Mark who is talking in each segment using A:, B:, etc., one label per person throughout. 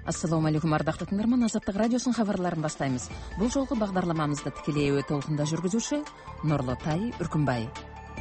A: Ассаламу алейкум, ардактуу тыңдарман. Азаттык радиосунун кабарларын баштайбыз. Бул жолку багдарламамызды тикелей эфир толкунда жүргүзүүчү Нурлутай Үркүнбай.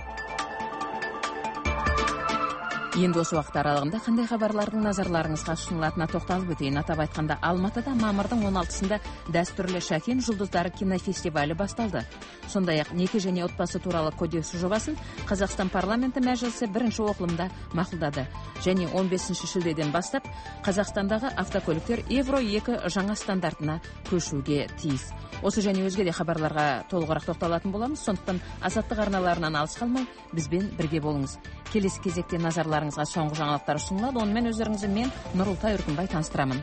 A: Енді осы уақыт аралығында қандай хабарлардың назарларыңызға ұсынылатынына тоқталып өтейін. Атап айтқанда, Алматыда мамырдың 16-сында дәстүрлі Шәкен жұлдыздары кинофестивалі басталды. Сондай-ақ неке және отбасы туралы кодекс жобасын Қазақстан парламенті мәжілісі бірінші оқылымда мақұлдады. Және 15 шілдеден бастап Қазақстандағы автокөліктер Евро 2 жаңа стандартына көшуге тиіс. Осы және өзге де хабарларға толығырақ тоқталатын боламыз. Сондықтан азаттық арналарынан алыс қалмай, бізбен бірге болыңыз. Келесі кезекте назарларыңызға соңғы жаңалықтар ұсынылады. Онымен өздеріңізді мен Нұрлутай Үркүнбай таныстырамын.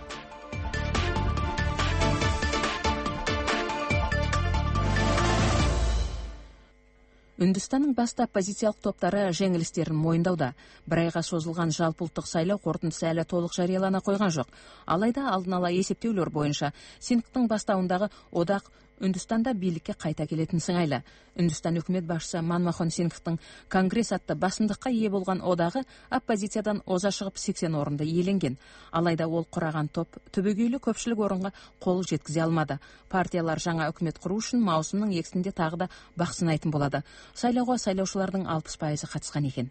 A: Үндістанның басты оппозициялық топтары жеңілістерін мойындауда. Бір айға созылған жалпыұлттық сайлау қорытындысы әлі толық жариялана қойған жоқ. Алайда алдын ала есептеулер бойынша синктің бастауындағы одақ Үндістанда билікке қайта келетін сыңайлы. Үндістан үкімет басшысы Манмохан Сингхтың Конгресс атты басымдыққа ие болған одағы оппозициядан оза шығып 80 орынды иеленген. Алайда ол құраған топ түбегейлі көпшілік орынға қол жеткізе алмады. Партиялар жаңа үкімет құру үшін маусымның 2-сінде тағы да бақ сынайтын болады. Сайлауға сайлаушылардың 60% қатысқан екен.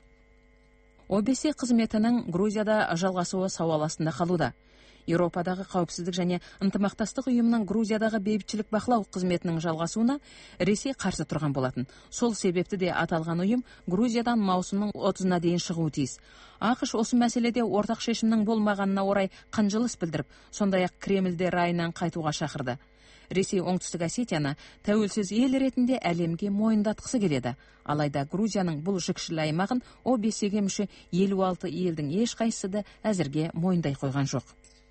A: ОБСЕ қызметінің Грузияда жалғасуы сауал астында қалуда. Еуропадағы қауіпсіздік және ынтымақтастық ұйымының Грузиядағы бейбітшілік бақылау қызметінің жалғасуына Ресей қарсы тұрған болатын. Сол себепті де аталған ұйым Грузиядан маусымның 30-на дейін шығуы тиіс. ақш осы мәселеде ортақ шешімнің болмағанына орай қынжылыс білдіріп, сондай-ақ Кремльде райынан қайтуға шақырды. Ресей Оңтүстік Осетияны тәуелсіз ел ретінде әлемге мойындатқысы келеді. Алайда Грузияның бұл жікшіл аймағын ОБСЕ-ге мүше 56 елдің ешқайсысы да әзірге мойындай қойған жоқ.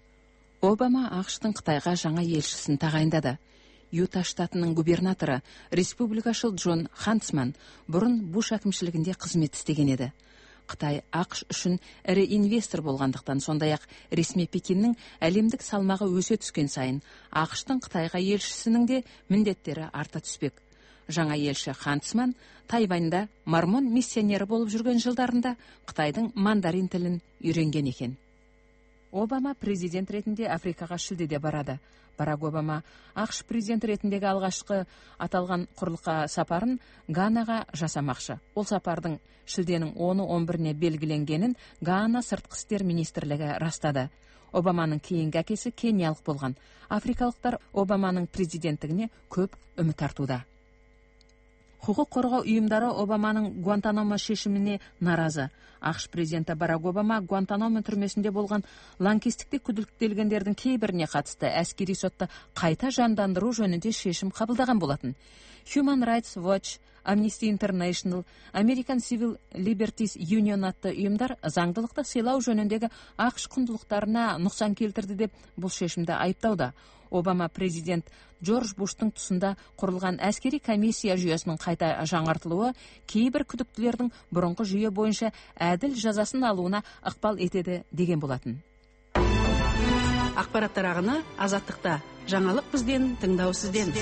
A: Обама ақштың Қытайға жаңа елшісін тағайындады. Юта штатының губернаторы республикашыл Джон Хантсман бұрын Буш әкімшілігінде қызмет істеген еді. Қытай ақш үшін ірі инвестор болғандықтан, сондай-ақ ресми Пекиннің әлемдік салмағы өсе түскен сайын, ақштың Қытайға елшісінің де міндеттері арта түспек. Жаңа елші Хантсман Тайваньда мормон миссионері болып жүрген жылдарында Қытайдың мандарин тілін үйренген екен. Обама президент ретінде Африкаға шілдеде барады. Барак Обама ақш президент ретіндегі алғашқы аталған құрлыққа сапарын Ганаға жасамақшы. Ол сапардың шілденің 10-11-не белгіленгенін Гана сыртқы істер министрлігі растады. Обаманың кейінгі әкесі кениялық болған. Африкалықтар Обаманың президенттігіне көп үміт артуда. Құқық қорғау ұйымдары Обаманың Гуантанамо шешіміне наразы. ақш президенті Барак Обама Гуантанамо түрмесінде болған лаңкестікте күдіктелгендердің кейбіріне қатысты әскери сотты қайта жандандыру жөнінде шешім қабылдаған болатын. Human Rights Watch, Amnesty International, American Civil Liberties Union атты ұйымдар заңдылықты сыйлау жөніндегі ақш құндылықтарына нұқсан келтірді деп бұл шешімді айыптауда. Обама президент Джордж Буштың тұсында құрылған әскери комиссия жүйесінің қайта жаңартылуы кейбір күдіктілердің бұрынғы жүйе бойынша әділ жазасын алуына ықпал етеді деген болатын.
B: Ақпараттар ағыны азаттықта. Жаңалық бізден, тыңдау сізден.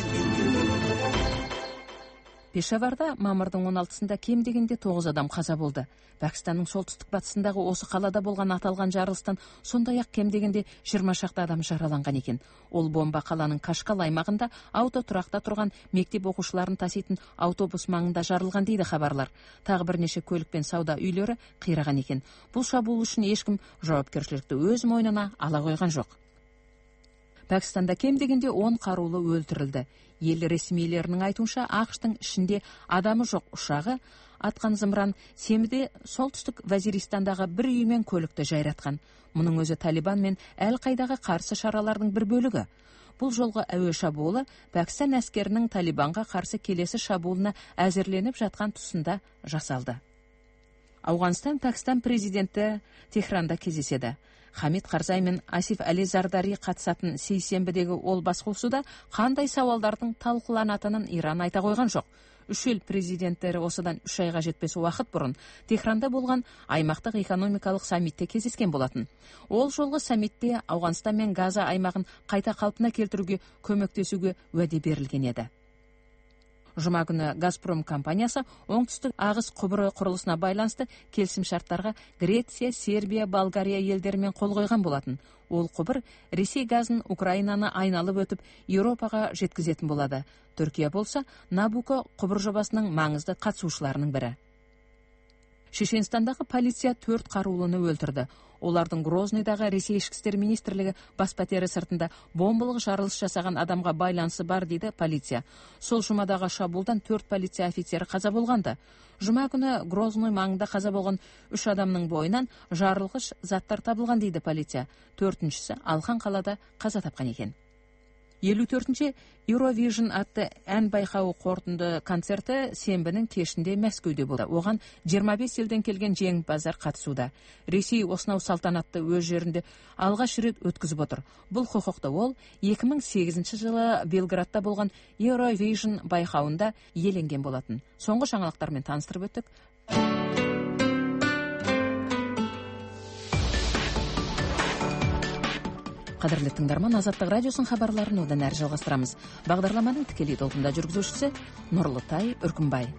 A: Пешаварда мамырдың 16-сында кем дегенде 9 адам қаза болды. Пәкістанның солтүстік батысындағы осы қалада болған аталған жарылыстан сондай-ақ кем дегенде 20 шақты адам жараланған екен. Ол бомба қаланың Кашкал аймағында автотұрақта тұрған мектеп оқушыларын таситын автобус маңында жарылған дейді хабарлар. Тағы бірнеше көлік пен сауда үйлері қираған екен. Бұл шабуыл үшін ешкім жауапкершілікті өз мойнына ала қойған жоқ. Пәкістанда кем дегенде 10 қарулы өлтірілді. Ел ресмилерінің айтуынша ақштың ішінде адамы жоқ ұшағы атқан зымыран сенбіде солтүстік Вазиристандағы бір үй мен көлікті жайратқан. Мұның өзі Талибан мен Әл-Қайдаға қарсы шаралардың бір бөлігі. Бұл жолғы әуе шабуылы Пәкістан әскерінің Талибанға қарсы келесі шабуылына әзірленіп жатқан тұсында жасалды. Ауғанстан Пәкістан президенті Техранда кездеседі. Хамид Қарзай мен Асиф Әли Зардари қатысатын сейсенбідегі ол басқосуда қандай сауалдардың талқыланатынын Иран айта қойған жоқ. Үш ел президенттері осыдан 3 айға жетпес уақыт бұрын Техранда болған аймақтық экономикалық саммитте кездескен болатын. Ол жолғы саммитте Ауғанстан мен Газа аймағын қайта қалпына келтіруге көмектесуге уәде берілген еді. Жұма күні Газпром компаниясы оңтүстік ағыс құбыры құрылысына байланысты келісім шарттарға Греция, Сербия, Болгария елдерімен қол қойған болатын. Ол құбыр Ресей газын Украинаны айналып өтіп Еуропаға жеткізетін болады. Түркия болса Набуко құбыр жобасының маңызды қатысушыларының бірі. Шешенстандағы полиция 4 қарулыны өлтірді. Олардың Грознойдағы Ресей ішкі істер министрлігі бас пәтері сыртында бомбалық жарылыс жасаған адамға байланысы бар дейді полиция. Сол жұмадағы шабуылдан 4 полиция офицері қаза болғанды. Жұма күні Грозной маңында қаза болған 3 адамның бойынан жарылғыш заттар табылған дейді полиция. 4-шісі Алхан қалада қаза тапқан екен. 54-ші Eurovision атты ән байқауы қорытынды концерті сенбінің кешінде Мәскеуде болды. Оған 25 елден келген жеңімпаздар қатысуда. Ресей осынау салтанатты өз жерінде алғаш рет өткізіп отыр. Бұл құқықты ол 2008 жылы Белградта болған Eurovision байқауында иеленген болатын. Соңғы жаңалықтармен таныстырып өттік. Қадірлі тыңдарман, Азаттық радиосын хабарларын одан әрі жалғастырамыз. Бағдарламаның тікелей толқында жүргізушісі Нұрлытай Үркімбай.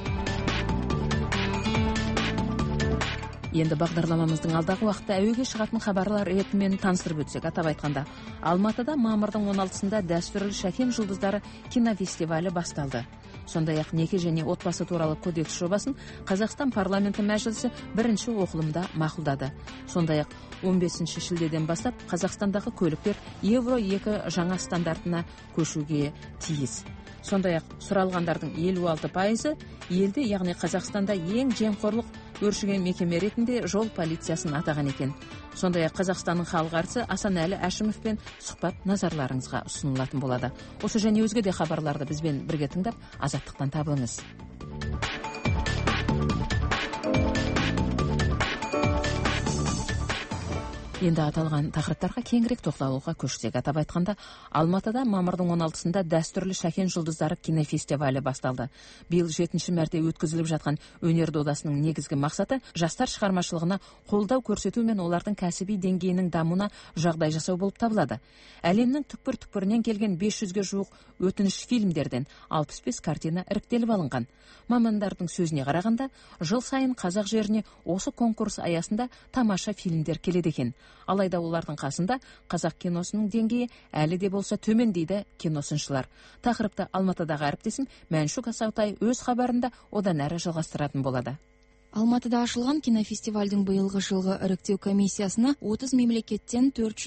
A: Енді бағдарламамыздың алдағы уақытта әуеге шығатын хабарлар ретімен таныстырып өтсек, атап айтқанда, Алматыда мамырдың 16-сында дәстүрлі Шәкен жұлдыздары кинофестивалі басталды. Сондай-ақ неке және отбасы туралы кодекс жобасын Қазақстан парламенті мәжілісі бірінші оқылымда мақұлдады. Сондай-ақ 15 шілдеден бастап Қазақстандағы көліктер Евро 2 жаңа стандартына көшуге тиіс. Сондай-ақ сұралғандардың 56% елде, яғни Қазақстанда ең жемқорлық өршіген мекеме ретінде жол полициясын атаған екен. Сондай-ақ Қазақстанның халық әртісі Асанәлі Әшімовпен сұхбат назарларыңызға ұсынылатын болады. Осы және өзге де хабарларды бізбен бірге тыңдап, азаттықтан табылыңыз. Енді аталған тақырыптарға кеңірек тоқталуға көшсек, атап айтқанда, Алматыда мамырдың 16-сында дәстүрлі Шәкен жұлдыздары кинофестивалі басталды. Биыл 7-ші мәрте өткізіліп жатқан өнер додасының негізгі мақсаты жастар шығармашылығына қолдау көрсету мен олардың кәсіби деңгейінің дамуына жағдай жасау болып табылады. Әлемнің түкпір-түкпірінен келген 500-ге жуық өтініш фильмдерден 65 картина іріктеліп алынған. Мамандардың сөзіне қарағанда, жыл сайын қазақ жеріне осы конкурс аясында тамаша фильмдер келеді екен. Алайда олардың қасында қазақ киносының деңгейі әлі де болса төмен дейді киносыншылар. Тақырыпты Алматыдағы әріптесім Мәншүк Асаутай өз хабарында одан әрі жалғастыратын болады.
C: Алматыда ашылған кинофестивальдің биылғы жылғы іріктеу комиссиясына 30 мемлекеттен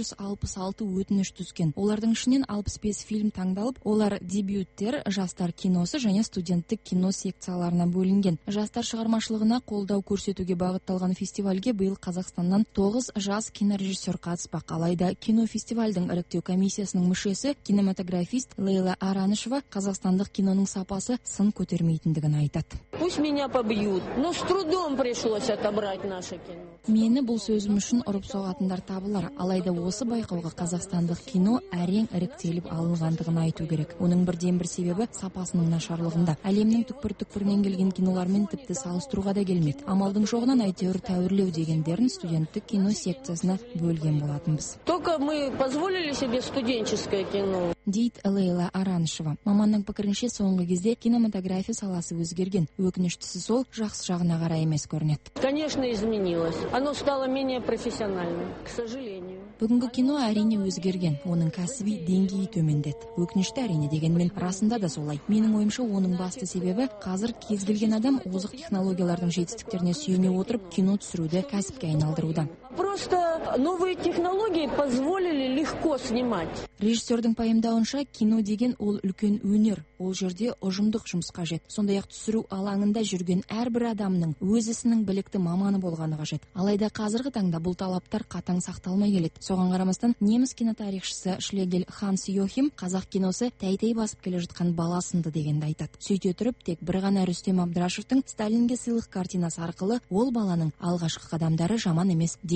C: 466 өтініш түскен. Олардың ішінен 65 фильм таңдалып, олар дебюттер, жастар киносы және студенттік кино секцияларына бөлінген. Жастар шығармашылығына қолдау көрсетуге бағытталған фестивальге биыл Қазақстаннан 9 жас кинорежиссер қатыспақ. Алайда кинофестивальдің іріктеу комиссиясының мүшесі, кинематографист Лейла Аранышева қазақстандық киноның сапасы сын көтермейтіндігін айтады.
D: Пусть меня побьют, но с трудом пришлось отобрать наше кино.
C: Мені бұл сөзім үшін ұрып соғатындар табылар. Алайда осы байқауға қазақстандық кино әрең іріктеліп алынғандығын айту керек. Оның бірден бір себебі сапасының нашарлығында. Әлемнің түкпір-түкпірінен келген кинолармен тіпті салыстыруға да келмейді. Амалдың жоғынан әйтеуір тәуірлеу дегендерін студенттік кино секциясына бөлген болатынбыз.
D: Только мы позволили себе студенческое кино.
C: Дейді Лейла Аранышева. Маманның пікірінше соңғы кезде кинематография саласы өзгерген. Өкініштісі сол, жақсы жағына қарай емес көрінеді.
D: Конечно, изменилось. Оно стало менее профессиональным, к сожалению.
C: Бүгінгі кино әрине өзгерген, оның кәсіби деңгейі төмендеді. Өкінішті әрине дегенмен расында да солай. Менің ойымша оның басты себебі қазір кез келген адам озық технологиялардың жетістіктеріне сүйене отырып кино түсіруді кәсіпке айналдыруда.
D: Просто новые технологии позволили легко снимать.
C: Режиссердің пайымдауынша кино деген ол үлкен өнер. Ол жерде ұжымдық жұмыс қажет. Сондай-ақ түсіру алаңында жүрген әрбір адамның өз ісінің білікті маманы болғаны қажет. Алайда қазіргі таңда бұл талаптар қатаң сақталмай келеді. Соған қарамастан неміс кинотарихшысы Шлегель Ханс Йохим қазақ киносы тәй-тәй басып келе жатқан баласынды дегенді айтады. Сөйте тұрып, тек бір ғана Рүстем Абдрашевтың Сталинге сыйлық картинасы арқылы ол баланың алғашқы қадамдары жаман емес деген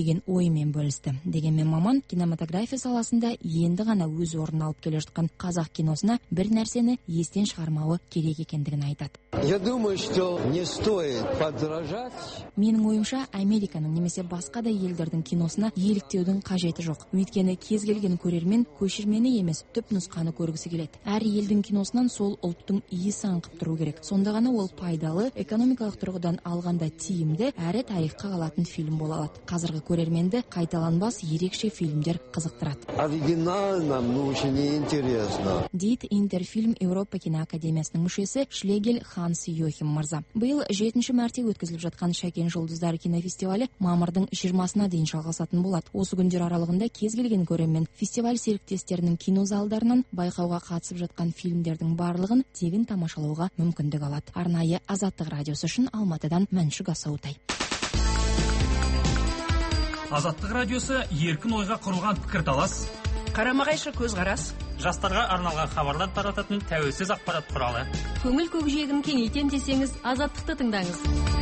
C: деген ойымен бөлісті. Дегенмен маман кинематография саласында енді ғана өз орнын алып келе жатқан қазақ киносына бір нәрсені естен шығармауы керек екендігін айтады.
E: Я думаю, что не стоит подражать.
C: Менің ойымша, Американың немесе басқа да елдердің киносына еліктеудің қажеті жоқ. Өйткені кез келген көрермен көшірмені емес, түп нұсқаны көргісі келеді. Әр елдің киносынан сол ұлттың иісі аңқып тұру керек. Сонда ғана ол пайдалы, экономикалық тұрғыдан алғанда тиімді, әрі тарихқа қалатын фильм бола алады. Қазіргі көрерменді қайталанбас ерекше фильмдер қызықтырады.
E: Оригинально, но очень интересно.
C: Дейді Интерфильм Еуропа киноакадемиясының мүшесі Шлегель Ханс Йохим мырза. Биыл 7-ші мәрте өткізіліп жатқан Шәкен жұлдыздары кинофестивалі мамырдың 20-сына дейін жалғасатын болады. Осы күндер аралығында кез келген көрермен фестиваль серіктестерінің кинозалдарынан байқауға қатысып жатқан фильмдердің барлығын тегін тамашалауға мүмкіндік алады. Арнайы Азаттық радиосы үшін Алматыдан Мәншүк Асаутай.
F: Азаттық радиосы еркін ойға құрылған пікірталас,
B: Қарама-қайшы көзқарас,
F: жастарға арналған хабарлар тарататын тәуелсіз ақпарат құралы.
D: Көңіл көкжиегін кеңейтем десеңіз, Азаттықты тыңдаңыз.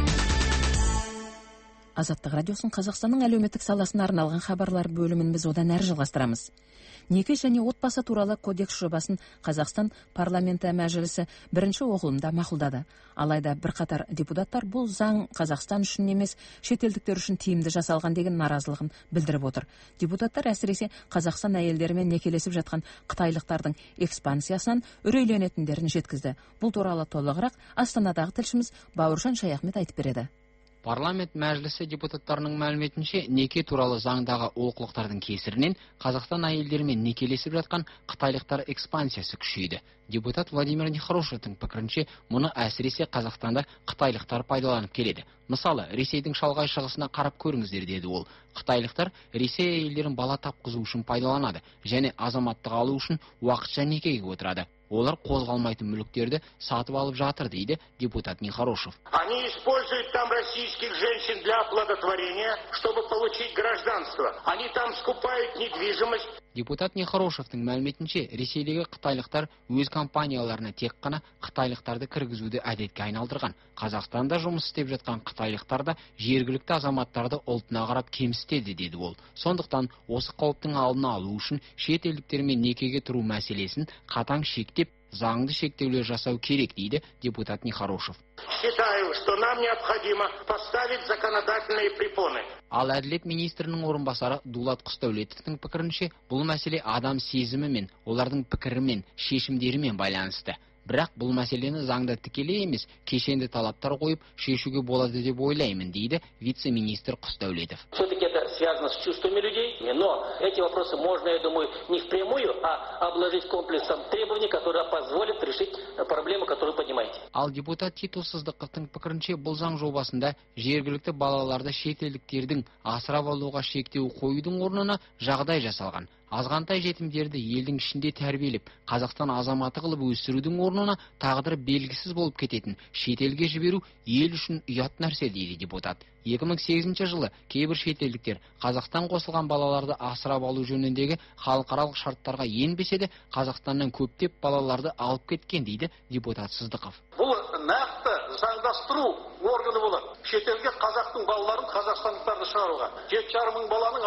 A: Азаттық радиосын Қазақстанның әлеуметтік саласына арналған хабарлар бөлімін біз одан әрі жалғастырамыз. Неке және отбасы туралы кодекс жобасын Қазақстан парламенті мәжілісі бірінші оқылымда мақұлдады. Алайда бірқатар депутаттар бұл заң Қазақстан үшін емес, шетелдіктер үшін тиімді жасалған деген наразылығын білдіріп отыр. Депутаттар әсіресе Қазақстан әйелдерімен некелесіп жатқан қытайлықтардың экспансиясынан үрейленетіндерін жеткізді. Бұл туралы толығырақ Астанадағы тілшіміз Бауыржан Шаяхмет айтып береді.
G: Парламент мәжілісі депутаттарының мәліметінше, неке туралы заңдағы олқылықтардың кесірінен Қазақстан әйелдерімен некелесіп жатқан қытайлықтар экспансиясы күшейді. Депутат Владимир Нехорошевтың пікірінше, мұны әсіресе Қазақстанда қытайлықтар пайдаланып келеді. Мысалы, Ресейдің шалғай шығысына қарап көріңіздер, деді ол. Қытайлықтар Ресей әйелдерін бала тапқызу үшін пайдаланады және азаматтық алу үшін уақытша некеге отырады. Олар қозғалмайтын мүліктерді сатып алып жатыр, дейді депутат Нехорошев.
H: Они используют там российских женщин для оплодотворения, чтобы получить гражданство. Они там скупают недвижимость.
G: Депутат Нехорошевтың мәліметінше, Ресейдегі қытайлықтар өз компанияларына тек қана қытайлықтарды кіргізуді әдетке айналдырған. Қазақстанда жұмыс істеп жатқан қытайлықтарда жергілікті азаматтарды ұлтына қарап кемсітеді, деді ол. Сондықтан осы қауіптің алдын алу үшін шет елдіктермен некеге тұру мәселесін қатаң шектеп, заңды шектеулер жасау керек, дейді депутат Нехорошев.
H: Считаю, что нам необходимо поставить законодательные препоны.
G: Ал әділет министрінің орынбасары Дулат Құсдәулетовтың пікірінше, бұл мәселе адам сезімімен, олардың пікірімен, шешімдерімен байланысты. Бірақ бұл мәселені заңда тікелей емес, кешенді талаптар қойып шешуге болады деп ойлаймын, дейді вице-министр Құсдәулетов.
I: Все-таки это связано с чувствами людей, но эти вопросы можно, я думаю, не впрямую, а обложить комплексом требований, которые позволят решить проблему, которую поднимаете.
G: Ал депутат Титу Сыздықовтың пікірінше, бұл заң жобасында жергілікті балаларды шетелдіктердің асырап алуға шектеу қоюдың орнына жағдай жасалған. Азғантай жетімдерді елдің ішінде тәрбиелеп, Қазақстан азаматы қылып өсірудің орнына тағдыры белгісіз болып кететін шетелге жіберу ел үшін ұят нәрсе, дейді депутат. 2008 жылы кейбір шетелдіктер Қазақстан қосылған балаларды асырап алу жөніндегі халықаралық шарттарға енбесе де, Қазақстаннан көптеп балаларды алып кеткен, дейді депутат Сыздықов.
H: Бұл нақты заңдастыру органы болады. Шетелге қазақтың балаларын қазақстандықтарды шығаруға. 7,5 мың баланың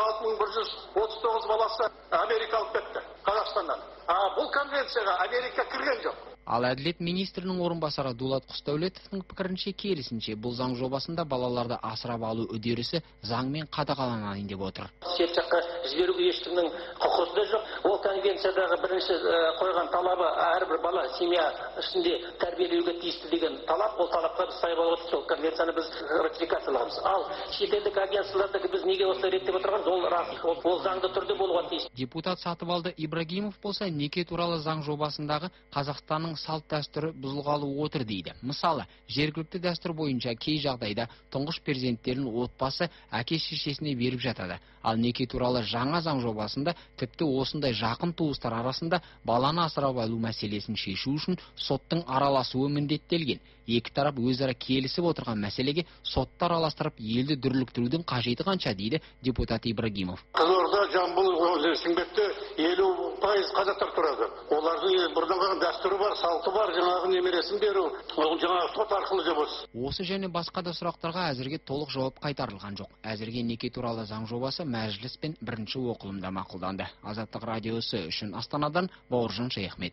H: 6139 баласы америкалық кетті Қазақстаннан. Бұл конвенцияға Америка кірген жоқ.
G: Ал әділет министрінің орынбасары Дулат Құсдәулетовтың пікірінше, керісінше, бұл заң жобасында балаларды асырап алу үдерісі заңмен қадағаланайын деп отыр.
I: Шет жаққа жіберуге ешкімнің құқығы да жоқ. Ол конвенциядағы бірінші қойған талабы әрбір бала семья ішінде тәрбиелеуге тиісті деген талап, ол талапқа біз сай болуға тиіс. Ол конвенцияны біз ратификацияламыз. Ал шетелдік агентстволарды біз неге осылай реттеп отырғанымыз, ол рас. Ол заңды түрде болуға тиіс.
G: Депутат Сатыбалды Ибрагимов болса, неке туралы заң жобасындағы Қазақстанның салт дәстүрі бұзылғалы отыр, дейді. Мысалы, жергілікті дәстүр бойынша кей жағдайда тұңғыш перзенттерін отбасы әке шешесіне беріп жатады. Ал неке туралы жаңа заң жобасында тіпті осындай жақын туыстар арасында баланы асырап алу мәселесін шешу үшін соттың араласуы міндеттелген. Екі тарап өзара келісіп отырған мәселеге соттар араластырып елді дүрліктірудің қажеті қанша, дейді депутат Ибрагимов.
H: Қызылорда, Жамбыл шымкентте 50% қазақтар тұрады. Олардың бұрыннан қалған дәстүрі бар, салты бар, жаңағы немересін беру, ол жаңағы сот арқылы деп осы.
G: Осы және басқа да сұрақтарға әзірге толық жауап қайтарылған жоқ. Әзірге неке туралы заң жобасы мәжіліс пен бірінші оқылымда мақұлданды. Азаттық радиосы үшін Астанадан Бауыржан Шаяхмет.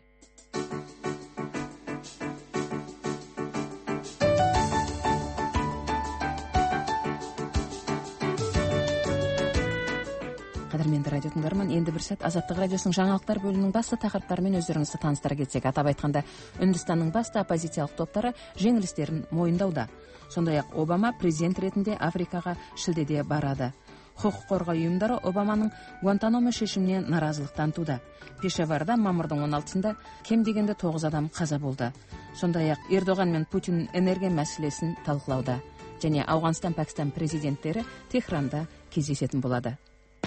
A: Қадірменді радио тыңдарман, енді бір сәт Азаттық радиосының жаңалықтар бөлімінің басты тақырыптарымен өздеріңізді таныстыра кетсек, атап айтқанда Үндістанның басты оппозициялық топтары жеңілістерін мойындауда. Сондай-ақ Обама президент ретінде Африкаға шілдеде барады. Құқық қорғау ұйымдары Обаманың Гуантанамо шешіміне наразылық танытуда. Пешаварда мамырдың 16-сында кем дегенде 9 адам қаза болды. Сондай-ақ Ердоған мен Путин энергия мәселесін талқылауда. Және Ауғанстан, Пәкістан президенттері Техранда кездесетін болады.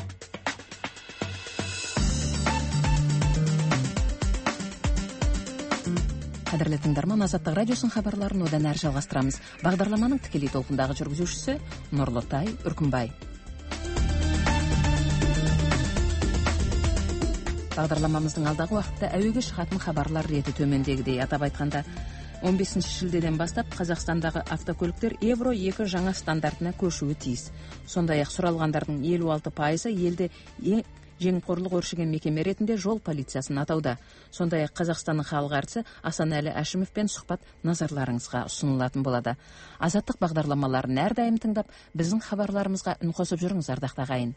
A: Қадірлі тыңдарман, Азаттық радиосының хабарларын одан әрі жалғастырамыз. Бағдарламаның тікелей толқындағы жүргізушісі Нұрлытай Үркімбай. Бағдарламамыздың алдағы уақытта әуеге шығатын хабарлар реті төмендегідей. Атап айтқанда 15 шілдеден бастап Қазақстандағы автокөліктер Евро 2 жаңа стандартына көшуі тиіс. Сондай-ақ сұралғандардың 56% елде жемқорлық өршіген мекеме ретінде жол полициясын атауда. Сондай-ақ Қазақстанның халық әртісі Асанәлі Әшімовпен сұхбат назарларыңызға ұсынылатын болады. Азаттық бағдарламаларын әрдайым тыңдап, біздің хабарларымызға үн қосып жүріңіз, ардақты ағайын.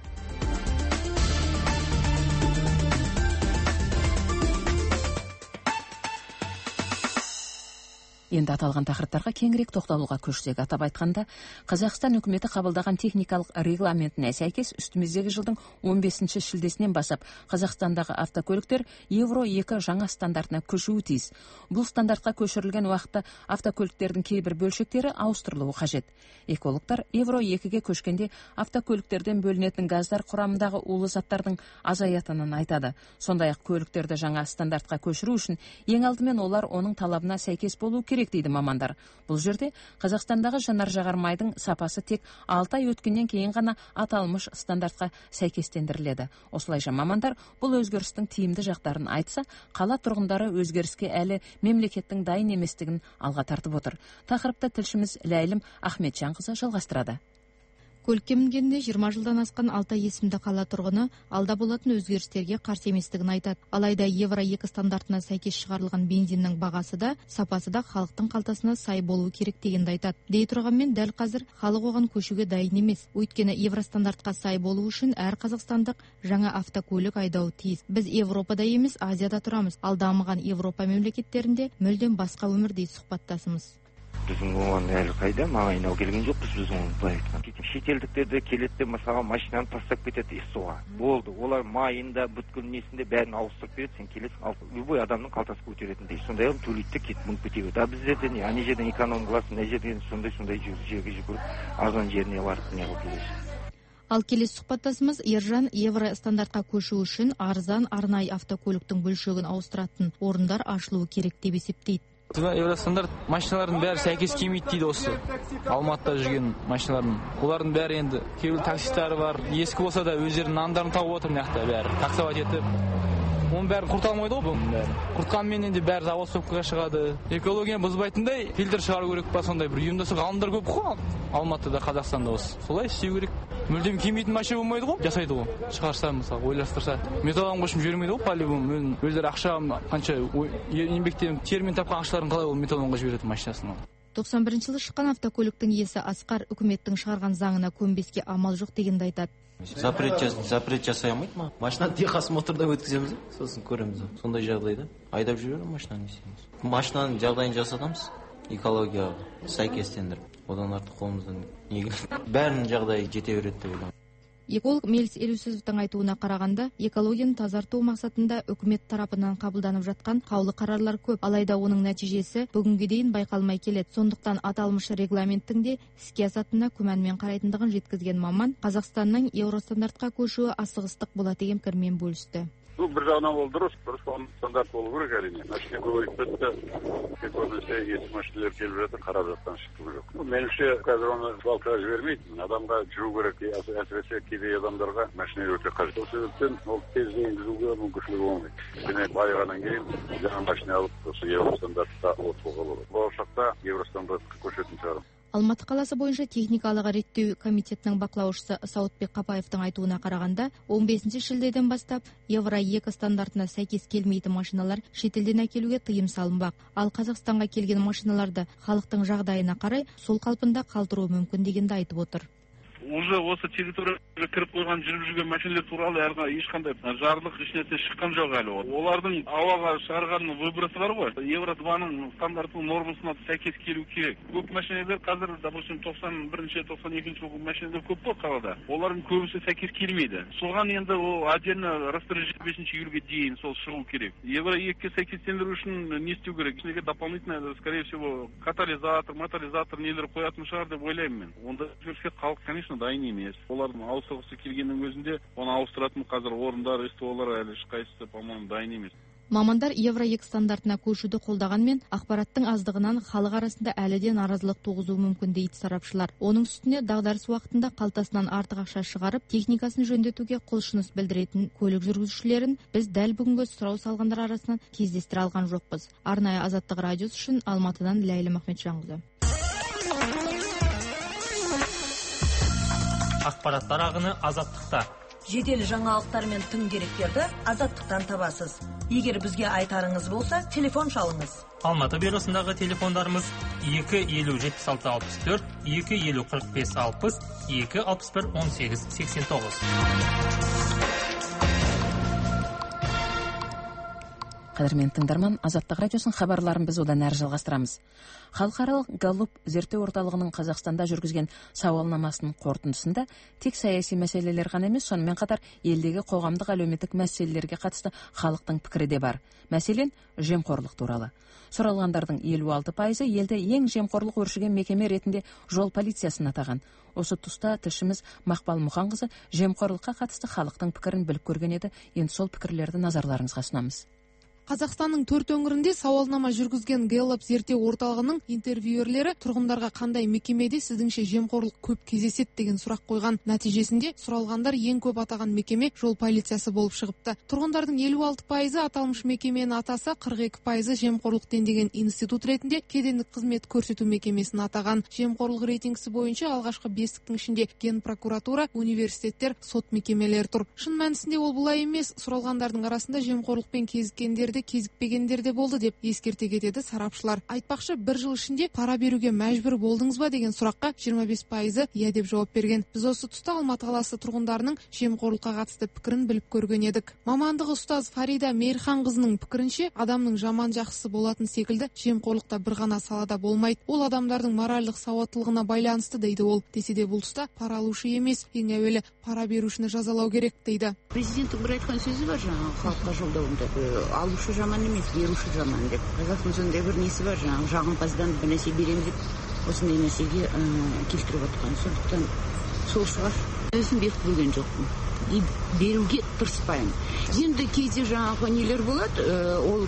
A: Енді аталған тақырыптарға кеңірек тоқталуға көшсек, атап айтқанда, Қазақстан үкіметі қабылдаған техникалық регламентіне сәйкес үстіміздегі жылдың 15 шілдесінен басып, Қазақстандағы автокөліктер Евро 2 жаңа стандартына көшуі тиіс. Бұл стандартқа көшірілген уақытта автокөліктердің кейбір бөлшектері ауыстырылуы қажет. Экологтар Евро 2-ге көшкенде автокөліктерден бөлінетін газдар құрамындағы улы заттардың азаятынын айтады. Сондай-ақ көліктерді жаңа стандартқа көшіру үшін ең алдымен олар оның талабына сәйкес болу керек дейді мамандар. Бұл жерде Қазақстандағы жанар-жағармайдың сапасы тек 6 ай өткеннен кейін ғана аталмыш стандартқа сәйкестендіріледі. Осылайша мамандар бұл өзгерістің тиімді жақтарын айтса, қала тұрғындары өзгеріске әлі мемлекеттің дайын еместігін алға тартып отыр. Тақырыпта тілшіміз Ләйлім Ахметжанқызы жалғастырады.
C: Көлікке мінгенде 20 жылдан асқан Алтай есімді қала тұрғыны алда болатын өзгерістерге қарсы еместігін айтады. Алайда Евро 2 стандартына сәйкес шығарылған бензиннің бағасы да, сапасы да халықтың қалтасына сай болуы керек дегенді айтады. Дей тұрғанмен дәл қазір халық оған көшуге дайын емес. Өйткені Евро стандартқа сай болу үшін әр қазақстандық жаңа автокөлік айдауы тиіс. Біз Европада емес, Азияда тұрамыз. Ал дамыған Европа мемлекеттерінде мүлдем басқа өмірдей сұхбаттасымыз.
J: Біздің оған әлі қайда, маған айнау келген жоқ, біз оны былай айтқан. Шетелдіктерді келетті, мысалы машинаны тастап кетеді суға. Болды, олар майында, бүткіл несінде бәрін ауыстырып береді, сен келесің, ал любой адамның қалтасы көтеретіндей. Сондай төлейтті кетіп мүніп кетеді. Да біздерде не, ане жерден эконом қыласың, не жерден сондай жерге жүгіріп, арзан жеріне барып не қылып келесің.
C: Ал келесі сұхбаттасымыз Ержан Евро стандартқа көшу үшін арзан арнайы автокөліктің бөлшегін ауыстыратын орындар ашылуы керек деп есептейді.
K: Евростандарт машиналардың бәрі сәйкес келмейді дейді осы Алматыда жүрген машиналардың. Олардың бәрі енді кейбір таксисттары бар. Ескі болса да өздерінің нандарын тауып отыр мыяқта бәрі. Таксовать етіп. Оның бәрін құрта алмайды ғой бұның бәрі. Құртқанмен енді бәрі завод сопкаға шығады. Экология бұзбайтындай фильтр шығару керек па, сондай бір ұйымдастық ғалымдар көп қой Алматыда, Қазақстанда осы. Солай істеу керек. Мүлдем келмейтін машина болмайды ғой, жасайды ғой. Шығарса мысалы, ойластырса. Металлдан қошым жібермейді ғой, полигон. Өздері ақша қанша еңбектен термен тапқан ақшаларын қалай ол металлонға жіберетін машинасын.
C: 91 жылы шыққан автокөліктің иесі Асқар үкіметтің шығарған заңына көнбеске амал жоқ дегенді айтады.
L: Запрет жасай алмайды ма? Машинаны техосмотрдан өткіземіз, сосын көреміз. Сондай жағдайда айдап жүрген машинаны істейміз. Машинаның жағдайын жасадамыз, экологияға сәйкестендіріп. Одан артық қолымыздан не келеді? Бәрінің жағдайы жете береді деп ойлаймын.
C: Эколог Мелис Елеусізовтың айтуына қарағанда, экологияны тазарту мақсатында үкімет тарапынан қабылданып жатқан қаулы қарарлар көп, алайда оның нәтижесі бүгінге дейін байқалмай келеді. Сондықтан аталмыш регламенттің де іске асатынына күмәнмен қарайтындығын жеткізген маман, Қазақстанның Евростандартқа көшуі асығыстық болады деген пікірмен бөлісті.
H: бұл бір жағынан ол дұрыс стандарт болу керек әрине. Машина көбейіп кетті, көбінесе ескі машиналар келіп жатыр, қарап жатқан шықтығы жоқ. Меніңше қазір оны балқаға жібермейді, адамға жүру керек, әсіресе кедей адамдарға машина өте қажет. Сол себептен ол тез енгізуге мүмкіншілігі болмайды. Және байығаннан кейін жаңа машина алып осы Евростандартқа отыруға болады. Болашақта Евростандартқа көшетін шығармын.
C: Алматы қаласы бойынша техникалық реттеу комитетінің бақылаушысы Сауытбек Қапаевтың айтуына қарағанда, 15 шілдеден бастап Евро 2 стандартына сәйкес келмейтін машиналар шетелден әкелуге тыйым салынбақ. Ал Қазақстанға келген машиналарды халықтың жағдайына қарай сол қалпында қалдыру мүмкін дегенді айтып отыр.
M: Уже осы территорияға кіріп қойған жүріп жүрген машиналар туралы ешқандай жарлық ешнәрсе шыққан жоқ әлі. Олардың ауаға шығарған выбросы бар ғой. Евро 2-ның стандарттық нормасына сәйкес келу керек. Көп машиналар қазір, допустим, 91-92 жылғы машиналар көп қой қалада. Олардың көбісі сәйкес келмейді. Соған енді ол отдельно распоряжение 5 июльге дейін сол шығу керек. Евро 2-ге сәйкестендіру үшін не істеу керек? Ішіне дополнительно, скорее всего, катализатор, матализатор нелер қоятын шығар деп ойлаймын мен. Онда жүрсе халық, конечно, дайын емес. Олардың ауыстырғысы келгеннің өзінде оны ауыстыратын қазір орындар, СТО-лар әлі ешқайсысы, по-моему, дайын емес.
C: Мамандар Евро 2 стандартына көшуді қолдағанмен, ақпараттың аздығынан халық арасында әлі де наразылық туғызуы мүмкін дейді сарапшылар. Оның үстіне дағдарыс уақытында қалтасынан артық ақша шығарып, техникасын жөндетуге құлшыныс білдіретін көлік жүргізушілерін біз дәл бүгінгі сұрау салғандар арасынан кездестіре алған жоқпыз. Арнайы Азаттық радиосы үшін Алматыдан Ләйлі Махметжанқызы.
N: Ақпараттар ағыны Азаттықта.
O: Жедел жаңалықтар мен тың деректерді Азаттықтан табасыз. Егер бізге айтарыңыз болса, телефон шалыңыз.
N: Алматы бюросындағы телефондарымыз 250-76-64, 250-45-60, 261-18-89.
A: Қадірмен тыңдарман, Азаттық радиосын хабарларын біз одан әрі жалғастырамыз. Халықаралық Галлуп зерттеу орталығының Қазақстанда жүргізген сауалнамасының қорытындысында тек саяси мәселелер ғана емес, сонымен қатар елдегі қоғамдық әлеуметтік мәселелерге қатысты халықтың пікірі де бар. Мәселен, жемқорлық туралы. Сұралғандардың 56% елді ең жемқорлық өршіген мекеме ретінде жол полициясын атаған. Осы тұста тілшіміз Мақпал Мұханқызы жемқорлыққа қатысты халықтың пікірін біліп көрген еді. Енді сол пікірлерді назарларыңызға ұсынамыз.
P: Қазақстанның 4 өңірінде сауалнама жүргізген Галлуп зерттеу орталығының интервьюерлері тұрғындарға қандай мекемеде сіздіңше жемқорлық көп кездеседі деген сұрақ қойған. Нәтижесінде сұралғандар ең көп атаған мекеме жол полициясы болып шығыпты. Тұрғындардың 56% аталмыш мекемені атаса, 42% жемқорлық дендеген институт ретінде кедендік қызмет көрсету мекемесін атаған. Жемқорлық рейтингісі бойынша алғашқы 5-тің ішінде Ген прокуратура, университеттер, сот мекемелер тұр. Шын мәнісінде ол бұлай емес. Сұралғандардың арасында жемқорлықпен кезіккендерді кезікпегендер де болды деп ескерте кетеді сарапшылар. Айтпақшы, бір жыл ішінде пара беруге мәжбүр болдыңыз ба деген сұраққа 25% иә деп жауап берген. Біз осы тұста Алматы қаласы тұрғындарының жемқорлыққа қатысты пікірін біліп көрген едік. Мамандығы ұстаз Фарида Мейірханқызының пікірінше, адамның жаман жақсысы болатын секілді жемқорлықта бір ғана салада болмайды. Ол адамдардың моральдық сауаттылығына байланысты дейді ол. Десе де бұл тұста пара алушы емес, ең әуелі пара берушіні жазалау керек дейді.
B: Президенттің бір айтқан сөзі бар жаңағы халыққа жолдауында, алушы жаман емес, беруші жаман деп. Қазақтың сондай бір несі бар, жаңағы жағымпаздан бір нәрсе береміз деп осындай нәрсеге келтіріп отқан. Сондықтан сол шығар. Өзім бекіп білген жоқпын. Беруге тырыспаймын. Енді кейде жаңағы нелер болады, ол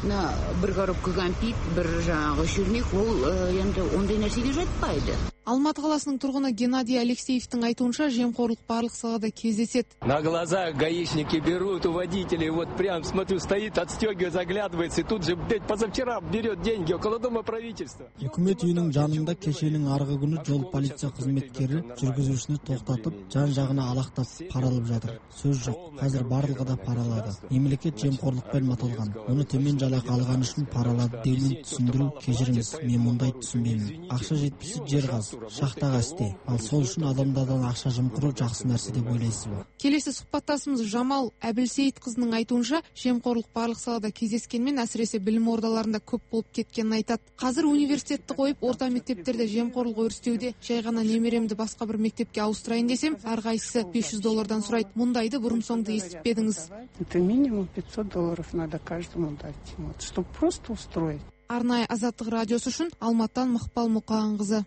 B: бір коробка кәмпит, бір жаңағы шөлмек, ол енді ондай нәрсеге жатпайды.
P: Алматы қаласының тұрғыны Геннадий Алексеевтің айтуынша жемқорлық барлық салада кездеседі.
Q: На глазах гаишники берут у водителей, вот прям, смотрю, стоит, отстегивает, заглядывается, и тут же, позавчера берет деньги около дома правительства.
R: Үкімет үйінің жанында кешенің арғы күні жол полиция қызметкері жүргізушіні тоқтатып, жан жағына алақтап қаралып жатыр. Сөз жоқ, қазір барлығы да паралады. Мемлекет жемқорлықпен маталған. Оны төмен жалақы алған үшін паралады деуін түсіндіру, кешіріңіз, мен мұндай түсінбеймін. Ақша жетпесі жер қаз. Шахтаға істе. Ал сол үшін адамдардан ақша жымқыру жақсы нәрсе деп ойлайсыз ба?
P: Келесі сұхбаттасымыз Жамал Әбілсейіт қызының айтуынша, жемқорлық барлық салада кездескенмен, әсіресе білім ордаларында көп болып кеткенін айтады. Қазір университетті қойып, орта мектептерде жемқорлық өрістеуде. Жай ғана немеремді басқа бір мектепке ауыстырайын десем, әрқайсысы $500 сұрайды. Мұндайды бұрын-соңды естіп педіңіз?
S: Это минимум $500 надо каждому дать, чтобы просто устроить.
P: Арнайы Азаттық радиосы үшін Алматыдан Мақпал Мұханқызы.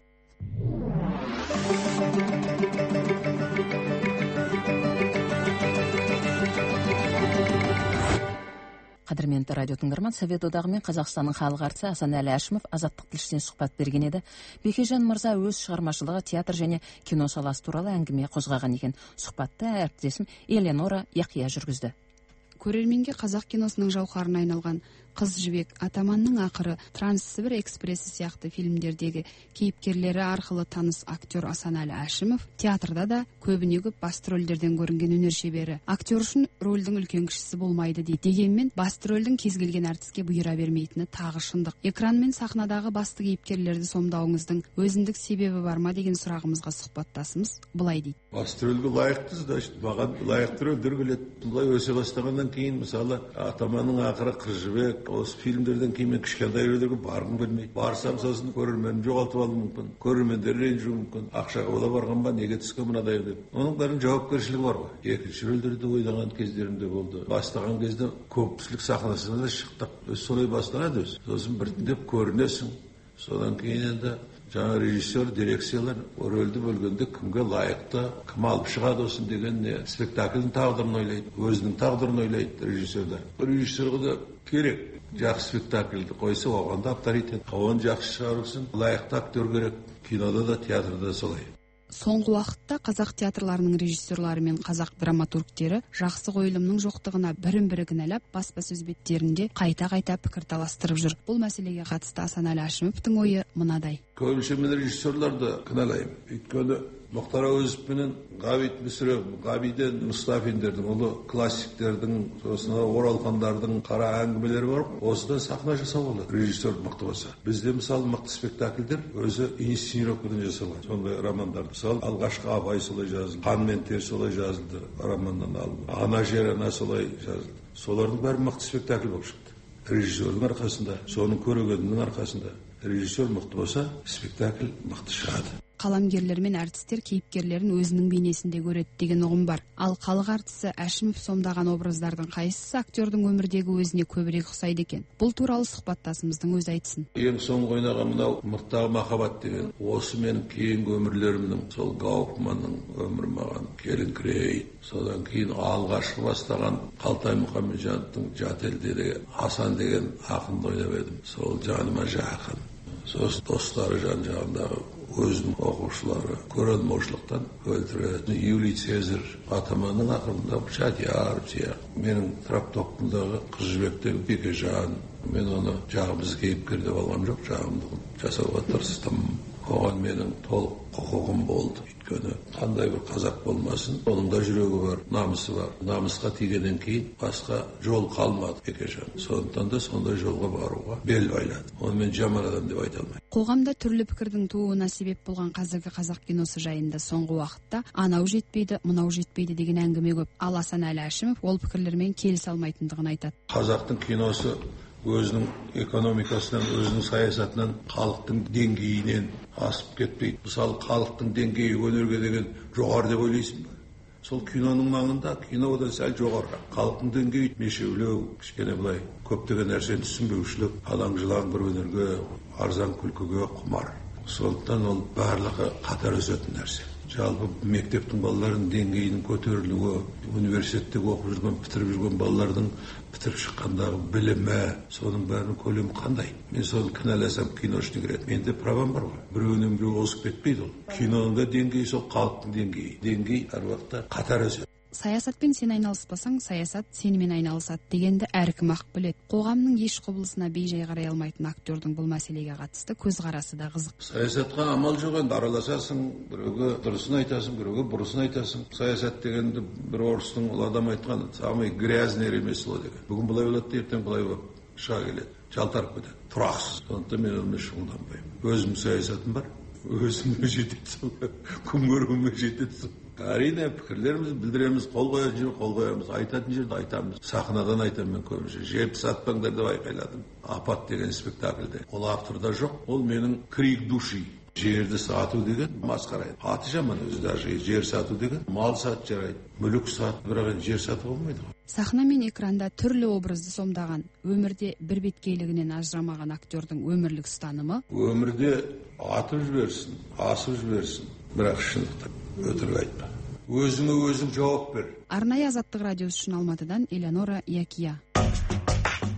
A: Қадірменді радио тыңдарман, Совет одағы мен Қазақстанның халық әртісі Асанәлі Әшімов азаттық тілшісіне сұхбат берген еді. Бекежан мырза өз шығармашылығы, театр және кино саласы туралы әңгіме қозғаған екен. Сұхбатты әріптесім Эленора Яқия жүргізді.
T: Көрерменге қазақ киносының жауһарына айналған Қыз жібек, Атаманның ақыры, Транссібір экспресі сияқты фильмдердегі кейіпкерлері арқылы таныс актер Асанәлі Әшімов театрда да көбіне көп басты рөлдерден көрінген өнер шебері. Актер үшін рөлдің үлкен кішісі болмайды дейді. Дегенмен басты рөлдің кез келген әртіске бұйыра бермейтіні тағы шындық. Экран мен сахнадағы басты кейіпкерлерді сомдауыңыздың өзіндік себебі бар ма деген сұрағымызға сұхбаттасымыз былай дейді.
U: Басты рөлге лайықпыз, маған лайықты рөлдер келеді. Бұлай өсе бастағаннан кейін, мысалы, Атаманның ақыры, Қыз жібек, осы фильмдерден кейін мен кішкентай рөлдерге барғым келмейді. Барсам сосын көрерменім жоғалтып алуым мүмкін, көрермендер ренжуі мүмкін. Ақшаға бола барған ба, неге түскен мынадай деп. Оның бәрін жауапкершілігі бар ғой. Екінші рөлдерді ойлаған кездерімде болды. Бастаған кезде көпшілік сахнасына да шықтық. Солай басталады өзі. Сосын біртіндеп көрінесің. Содан кейін енді жаңа режиссер, дирекциялар рөлді бөлгенде кімге лайықты, кім алып шығады осын деген спектакльдің тағдырын ойлайды, өзінің тағдырын ойлайды режиссердар. Режиссерға да керек. Жақсы спектакльді қойса, оған да авторитет. Оған жақсы шығару үшін лайықты актер керек. Кинода да, театрда да солай.
T: Соңғы уақытта қазақ театрларының режиссерлары мен қазақ драматургтері жақсы қойылымның жоқтығына бірін-бірі кінәлап, баспасөз беттерінде қайта-қайта пікір таластырып жүр. Бұл мәселеге қатысты Асанәлі Әшімовтың ойы мынадай.
U: Көбінше мен режиссерларды кінәлаймын. Өйткені Мұхтар Әуезов пенен Ғабит Мүсірепов, Ғабиден Мұстафиндердің, ұлы классиктердің, сосын Оралхандардың қара әңгімелері бар. Осыдан сахна жасау болады. Режиссер мықты болса. Бізде мысалы мықты спектакльдер өзі инсценировкадан жасалған. Сондай романдар. Мысалы алғашқы Абай солай жазылды, Қан мен тер солай жазылды, романнан алынды. Ана жер ана солай жазылды. Солардың бәрі мықты спектакль болып шықты. Режиссердің арқасында, соның көрегенінің арқасында. Режиссер мықты болса, спектакль мықты шығады.
T: Қаламгерлер мен әртістер кейіпкерлерін өзінің бейнесінде көреді деген ұғым бар. Ал халық әртісі Әшімов сомдаған образдардың қайсысы актердің өмірдегі өзіне көбірек ұқсайды екен? Бұл туралы сұхбаттасымыздың өзі айтсын.
U: Ең соңғы ойнаған мынау Мырттағы махаббат деген. Осы менің кейінгі өмірлерімнің, сол Гауфманның өмірі маған келіңкірейді. Содан кейін алғашқы бастаған Қалтай Мұхамеджановтың Жат елдегі Асан деген ақынды ойнап едім. Сол жаныма жақын. Сосын достары жан-жағындағы өзінің оқушылары көрелмеушіліктен өлтіреді. Юлий Цезарь, Атаманның ақырында Шадияр сияқты. Менің Трактоптыңдағы Қыз жібектегі Бекежан. Мен оны жағымыз кейіпкер деп алғам жоқ, жағымды жасауға тырыстым. Оған менің толық құқығым болды. Өйткені қандай бір қазақ болмасын, оның да жүрегі бар, намысы бар. Намысқа тигеннен кейін басқа жол қалмады Бекежан. Сондықтан да сондай жолға баруға бел байлады. Оны мен жаман адам деп айта алмаймын.
T: Қоғамда түрлі пікірдің тууына себеп болған қазіргі қазақ киносы жайында соңғы уақытта анау жетпейді, мынау жетпейді деген әңгіме көп. Ал Асанәлі Әшімов ол пікірлермен келісе алмайтындығын айтады.
U: Қазақтың киносы өзінің экономикасынан, өзінің саясатынан, халықтың деңгейінен асып кетпейді. Мысалы, халықтың деңгейі өнерге деген жоғары деп ойлайсың ба? Сол киноның маңында, кинодан сәл жоғары. Халықтың деңгейі мешеулеу, кішкене былай көптеген нәрсені түсінбеушілік, алаң-жылаң бір өнерге, арзан күлкіге құмар. Сондықтан ол барлығы қатар өсетін нәрсе. Жалпы мектептің балаларының деңгейінің көтерілуі, университеттегі оқып жүрген, бітіріп жүрген балалардың бітіріп шыққандағы білімі, соның бәрінің көлемі қандай? Мен соны кінәласам, кино ішіне кіреді. Менде правам бар ғой. Біреуінен біреу озып кетпейді ол. Киноның да деңгейі сол халықтың деңгейі. Деңгей әр уақытта қатар өседі.
T: Саясатпен сен айналыспасаң, саясат сенімен айналысады дегенді әркім-ақ біледі. Қоғамның еш құбылысына бей-жай қарай алмайтын актердің бұл мәселеге қатысты көзқарасы да қызық.
U: Саясатқа амал жоқ, енді араласасың, біреуге дұрысын айтасың, біреуге бұрысын айтасың. Саясат дегенді бір орыстың адам айтқан, самый грязный ремесло деген. Бүгін былай болады, ертең былай болып шыға келеді, жалтарып кетеді, тұрақсыз. Сондықтан мен онымен шұғылданбаймын. Өзімнің саясатым бар, өзіме жетеді, күн көруіме жетеді. Әрине пікірлеріміз білдіреміз, қол қоятын жер қол қоямыз, айтатын жерді айтамыз. Сахнадан айтамын мен көбінше. Жеп сатпаңдар деп айқайладым. Апат деген спектакльде. Ол авторда жоқ, ол менің крик души. Жерді сату деген масқара. Аты жаман өзі даже. Жер сату деген мал сат жарайды, мүлік сат, бірақ жер сату болмайды.
T: Сахна мен экранда түрлі образды сомдаған, өмірде бір беткейлігінен ажырамаған актердің өмірлік ұстанымы?
U: Өмірде атып жіберсін, асып жіберсін, бірақ шындықты өтірік айтпа. Өзіңе өзің жауап бер.
T: Арнайы Азаттық радиосы үшін Алматыдан Эленора Яқия.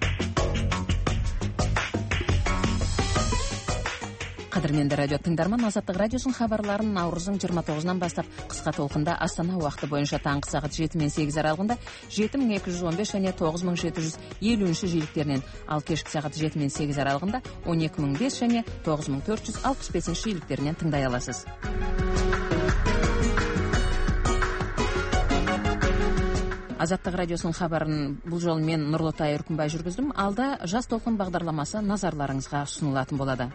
A: Кадырменді радио тыңдарман, Азаттық радиосының хабарларын наурыздың 29-нан бастап қысқа толқында Астана уақыты бойынша таңғы сағат 7 мен 8 аралығында 7215 және 9750 жиіліктерінен, ал кешкі сағат 7 мен 8 аралығында 12005 және 9465 жиіліктерінен тыңдай аласыз. Азаттық радиосының хабарын бұл жолы мен Нұрлытай Үркімбай жүргіздім. Алда Жас толқын бағдарламасы назарларыңызға ұсынылатын болады.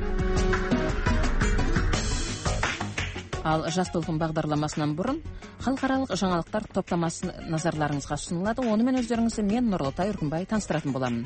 A: Ал Жас толқын бағдарламасынан бұрын халықаралық жаңалықтар топтамасы назарларыңызға ұсынылады. Онымен өздеріңізді мен Нұрлытай Үркімбай таныстыратын боламын.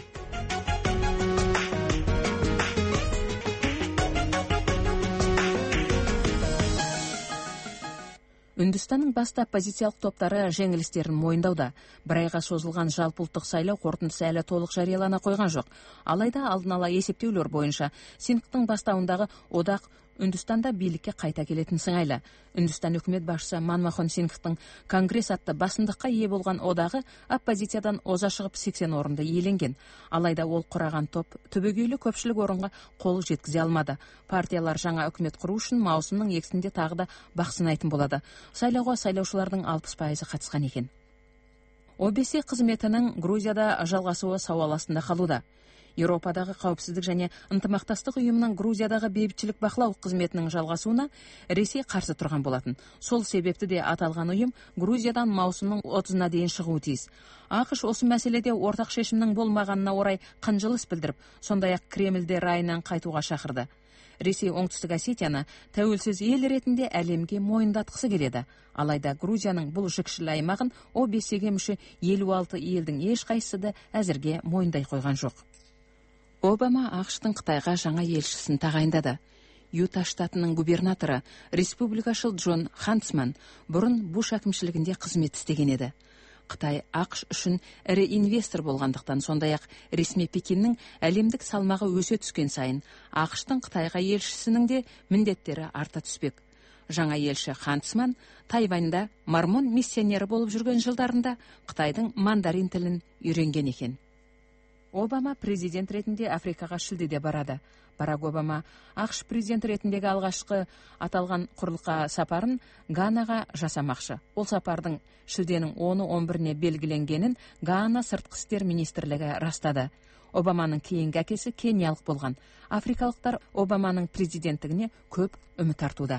A: Үндістанның басты оппозициялық топтары жеңілістерін мойындауда. Бір айға созылған жалпыұлттық сайлау қорытындысы әлі толық жариялана қойған жоқ. Алайда алдын ала есептеулер бойынша синктің бастауындағы одақ Үндістанда билікке қайта келетін сыңайлы. Үндістан үкімет басшысы Манмохан Сингхтың Конгресс атты басымдыққа ие болған одағы оппозициядан оза шығып 80 орынды иеленген. Алайда ол құраған топ түбегейлі көпшілік орынға қол жеткізе алмады. Партиялар жаңа үкімет құру үшін маусымның 2-сінде тағы да бақ сынайтын болады. Сайлауға сайлаушылардың 60% қатысқан екен. ОБСЕ қызметінің Грузияда жалғасуы сауал астында қалуда. Еуропадағы қауіпсіздік және ынтымақтастық ұйымының Грузиядағы бейбітшілік бақылау қызметінің жалғасуына Ресей қарсы тұрған болатын. Сол себепті де аталған ұйым Грузиядан маусымның 30-на дейін шығуы тиіс. ақш осы мәселеде ортақ шешімнің болмағанына орай қынжылыс білдіріп, сондай-ақ Кремльде райынан қайтуға шақырды. Ресей Оңтүстік Осетияны тәуелсіз ел ретінде әлемге мойындатқысы келеді. Алайда Грузияның бұл жікшіл аймағын ОБСЕ-ге мүше 56 елдің ешқайсысы да әзірге мойындай қойған жоқ. Обама ақштың Қытайға жаңа елшісін тағайындады. Юта штатының губернаторы республикашыл Джон Хантсман бұрын Буш әкімшілігінде қызмет істеген еді. Қытай ақш үшін ірі инвестор болғандықтан, сондай-ақ ресми Пекиннің әлемдік салмағы өсе түскен сайын, ақштың Қытайға елшісінің де міндеттері арта түспек. Жаңа елші Хантсман Тайваньда мормон миссионері болып жүрген жылдарында Қытайдың мандарин тілін үйренген екен. Обама президент ретінде Африкаға шілдеде барады. Барак Обама ақш президент ретіндегі алғашқы аталған құрлыққа сапарын Ганаға жасамақшы. Ол сапардың шілденің 10-11-не белгіленгенін Гана сыртқы істер министрлігі растады. Обаманың кейінгі әкесі кениялық болған. Африкалықтар Обаманың президенттігіне көп үміт артуда.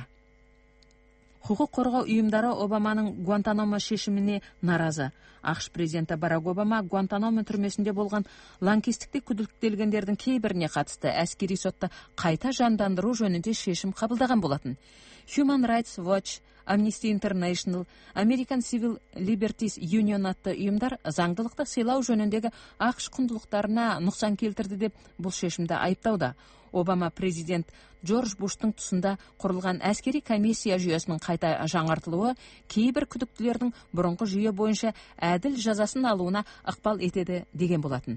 A: Құқық қорғау ұйымдары Обаманың Гуантанамо шешіміне наразы. ақш президенті Барак Обама Гуантанамо түрмесінде болған лаңкестікте күдіктелгендердің кейбіріне қатысты әскери сотты қайта жандандыру жөнінде шешім қабылдаған болатын. Human Rights Watch, Amnesty International, American Civil Liberties Union атты ұйымдар заңдылықты сыйлау жөніндегі ақш құндылықтарына нұқсан келтірді деп бұл шешімді айыптауда. Обама президент Джордж Буштың тұсында құрылған әскери комиссия жүйесінің қайта жаңартылуы кейбір күдіктілердің бұрынғы жүйе бойынша әділ жазасын алуына ықпал етеді деген болатын.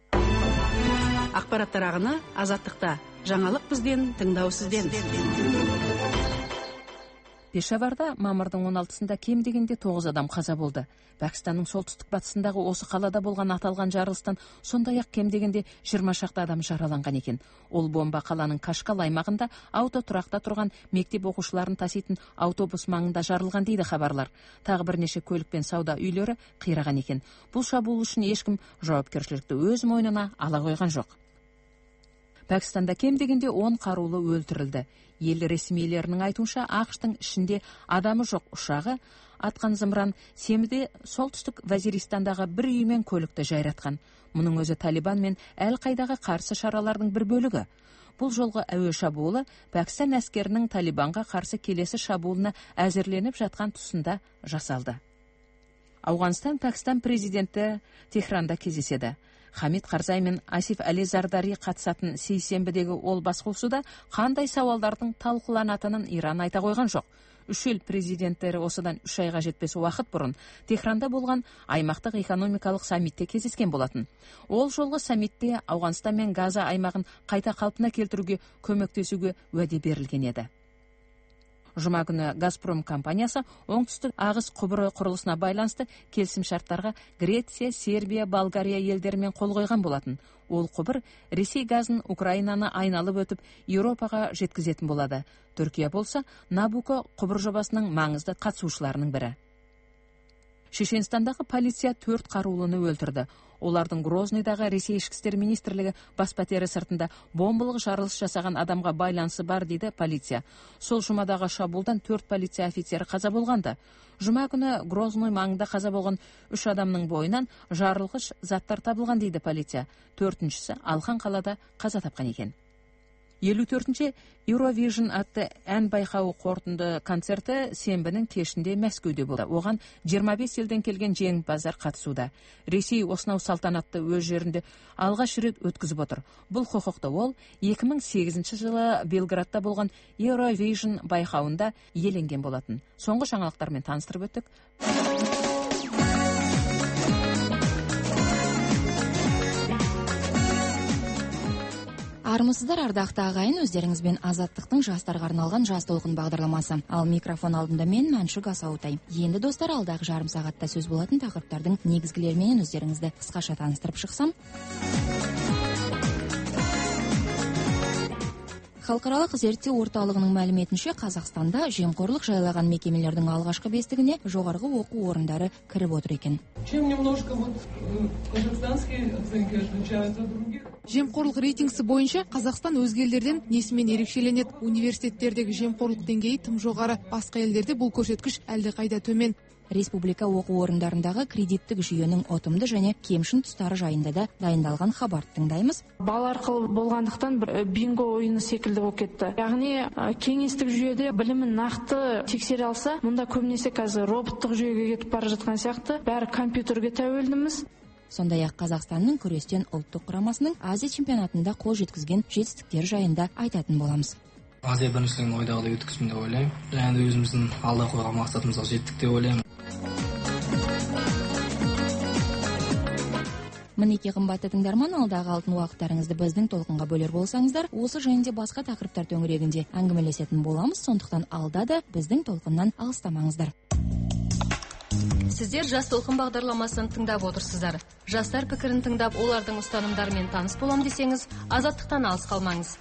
E: Ақпараттар ағыны Азаттықта. Жаңалық бізден, тыңдау сізден.
A: Пешаварда мамырдың 16-сында кем дегенде 9 адам қаза болды. Пәкістанның солтүстік батысындағы осы қалада болған аталған жарылыстан сондай-ақ кем дегенде 20 шақты адам жараланған екен. Ол бомба қаланың Кашкал аймағында автотұрақта тұрған мектеп оқушыларын таситын автобус маңында жарылған дейді хабарлар. Тағы бірнеше көлік пен сауда үйлері қираған екен. Бұл шабуыл үшін ешкім жауапкершілікті өз мойнына ала қойған жоқ. Пәкістанда кем дегенде 10 қарулы өлтірілді. Ел ресмилерінің айтуынша ақштың ішінде адамы жоқ ұшағы атқан зымыран семіде солтүстік Вазиристандағы бір үй мен көлікті жайратқан. Мұның өзі Талибан мен Әл-Қайдаға қарсы шаралардың бір бөлігі. Бұл жолғы әуе шабуылы Пәкістан әскерінің Талибанға қарсы келесі шабуылына әзірленіп жатқан тұсында жасалды. Ауғанстан Пәкістан президенті Техранда кездеседі. Хамид Қарзай мен Асиф Әли Зардари қатысатын сейсенбідегі ол басқосуда қандай сауалдардың талқыланатынын Иран айта қойған жоқ. Үш ел президенттері осыдан 3 айға жетпес уақыт бұрын Техранда болған аймақтық экономикалық саммитте кездескен болатын. Ол жолғы саммитте Ауғанстан мен Газа аймағын қайта қалпына келтіруге көмектесуге уәде берілген еді. Жұма күні Газпром компаниясы оңтүстік ағыс құбыры құрылысына байланысты келісім шарттарға Греция, Сербия, Болгария елдерімен қол қойған болатын. Ол құбыр Ресей газын Украинаны айналып өтіп Еуропаға жеткізетін болады. Түркия болса Набуко құбыр жобасының маңызды қатысушыларының бірі. Шешенстандағы полиция 4 қарулыны өлтірді. Олардың Грозныйдағы Ресей ішкі істер министрлігі бас пәтері сыртында бомбалық жарылыс жасаған адамға байланысы бар дейді полиция. Сол жұмадағы шабуылдан 4 полиция офицері қаза болғанды. Жұма күні Грозный маңында қаза болған 3 адамның бойынан жарылғыш заттар табылған дейді полиция. 4-шісі Алхан қалада қаза тапқан екен. 54-ші Eurovision атты ән байқауы қорытынды концерті сенбінің кешінде Мәскеуде болды. Оған 25 елден келген жеңімпаздар қатысуда. Ресей осынау салтанатты өз жерінде алғаш рет өткізіп отыр. Бұл құқықты ол 2008 жылы Белградта болған Eurovision байқауында иеленген болатын. Соңғы жаңалықтармен таныстырып өттік.
C: Армысыздар, ардақты ағайын, өздеріңізбен Азаттықтың жастарға арналған жас толқын бағдарламасы. Ал микрофон алдында мен Мәншүк Асаутай. Енді достар, алдағы жарым сағатта сөз болатын тақырыптардың негізгілерімен өздеріңізді қысқаша таныстырып шықсам. Халықаралық зерттеу орталығының мәліметінше, Қазақстанда жемқорлық жайлаған мекемелердің алғашқы бестігіне жоғарғы оқу орындары кіріп отыр екен.
P: Жемқорлық рейтингісі бойынша Қазақстан өзге елдерден несімен ерекшеленеді. Университеттердегі жемқорлық деңгейі тым жоғары, басқа елдерде бұл көрсеткіш әлдеқайда төмен.
C: Республика оқу орындарындағы кредиттік жүйенің ұтымды және кемшін тұстары жайында да дайындалған хабарды тыңдаймыз.
F: Бал арқылы болғандықтан бір бинго ойыны секілді болып кетті. Яғни кеңестік жүйеде білімін нақты тексере алса, мұнда көбінесе қазір роботтық жүйеге кетіп бара жатқан сияқты, бәрі компьютерге тәуелдіміз.
C: Сондай-ақ Қазақстанның күрестен ұлттық құрамасының Азия чемпионатында қол жеткізген жетістіктер жайында айтатын боламыз.
V: Азия біріншілігін ойдағыдай өткізбін деп ойлаймын. Және де өзіміздің алда қойған мақсатымызға жеттік деп ойлаймын.
C: Мінеке қымбатты тыңдарман, алдағы алтын уақыттарыңызды біздің толқынға бөлер болсаңыздар, осы жайында басқа тақырыптар төңірегінде әңгімелесетін боламыз. Сондықтан алда да біздің толқыннан алыстамаңыздар.
W: Сіздер жас толқын бағдарламасын тыңдап отырсыздар. Жастар пікірін тыңдап, олардың ұстанымдарымен таныс болам десеңіз, Азаттықтан алыс қалмаңыз.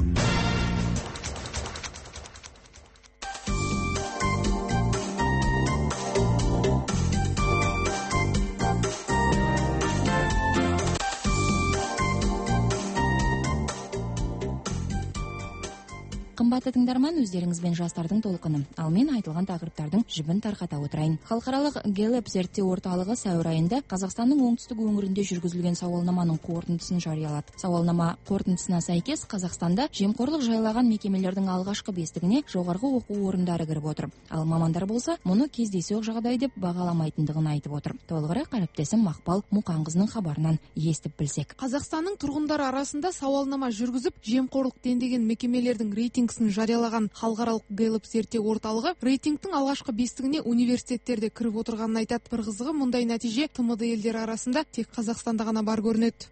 C: Қымбатты тыңдарман, өздеріңізбен жастардың толқыны. Ал мен айтылған тақырыптардың жібін тарқата отырайын. Халықаралық Гэллап зерттеу орталығы сәуір айында Қазақстанның оңтүстік өңірінде жүргізілген сауалнаманың қорытындысын жариялады. Сауалнама қорытындысына сәйкес Қазақстанда жемқорлық жайлаған мекемелердің алғашқы бестігіне жоғарғы оқу орындары кіріп отыр. Ал мамандар болса, мұны кездейсоқ жағдай деп бағаламайтындығын айтып отыр. Толығырақ әріптесім Мақпал Мұқанқызының хабарынан естіп білсек.
P: Қазақстанның тұрғындары арасында сауалнама жүргізіп, жемқорлық дендеген мекемелердің рейтингісін жариялаған халықаралық Гэллап зерттеу орталығы рейтингтің алғашқы бестігіне университеттерде кіріп отырғанын айтады. Бір қызығы, мұндай нәтиже ТМД елдері арасында тек Қазақстанда ғана бар көрінеді.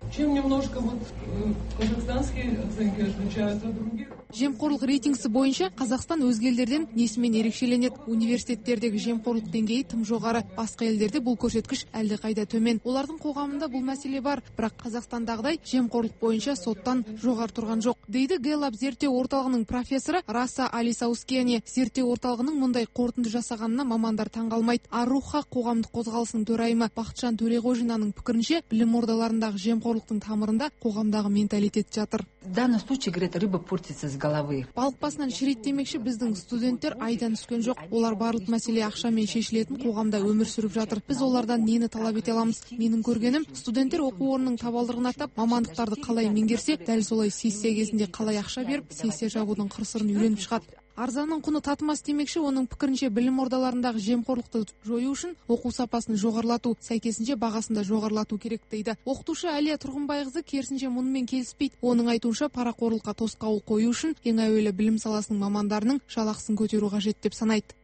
P: Жемқорлық рейтингісі бойынша Қазақстан өзге елдерден несімен ерекшеленеді. Университеттердегі жемқорлық деңгейі тым жоғары, басқа елдерде бұл көрсеткіш әлдеқайда төмен. Олардың қоғамында бұл мәселе бар, бірақ Қазақстандағыдай жемқорлық бойынша соттан жоғары тұрған жоқ, дейді Гэллап зерттеу орталығының профессоры Раса Алисаускене. Зерттеу орталығының мұндай қорытынды жасағанына мамандар таңғалмайды. Аруха қоғамдық қозғалысының төрайымы Бақытжан Төреғожинаның пікірінше, білім ордаларындағы жемқорлықтың тамырында қоғамдағы менталитет жатыр.
X: В данном случае, говорит, рыба портится с головы.
P: Балық басынан шірейді демекші, біздің студенттер айдан түскен жоқ. Олар барлық мәселе ақшамен шешілетін қоғамда өмір сүріп жатыр. Біз олардан нені талап ете аламыз? Менің көргенім, студенттер оқу орнының табалдырығын аттап, мамандықтарды қалай меңгерсе, дәл солай сессия кезінде қалай ақша беріп, сессия жабудың қыр-сырын үйреніп шығады. Арзанның құны татымас демекші, оның пікірінше білім ордаларындағы жемқорлықты жою үшін оқу сапасын жоғарлату, сәйкесінше бағасын да жоғарлату керек дейді. Оқытушы Әлия Тұрғынбайқызы керісінше мұнымен келіспейді. Оның айтуынша, парақорлыққа тосқауыл қою үшін ең әуелі білім саласының мамандарының жалақысын көтеру қажет деп санайды.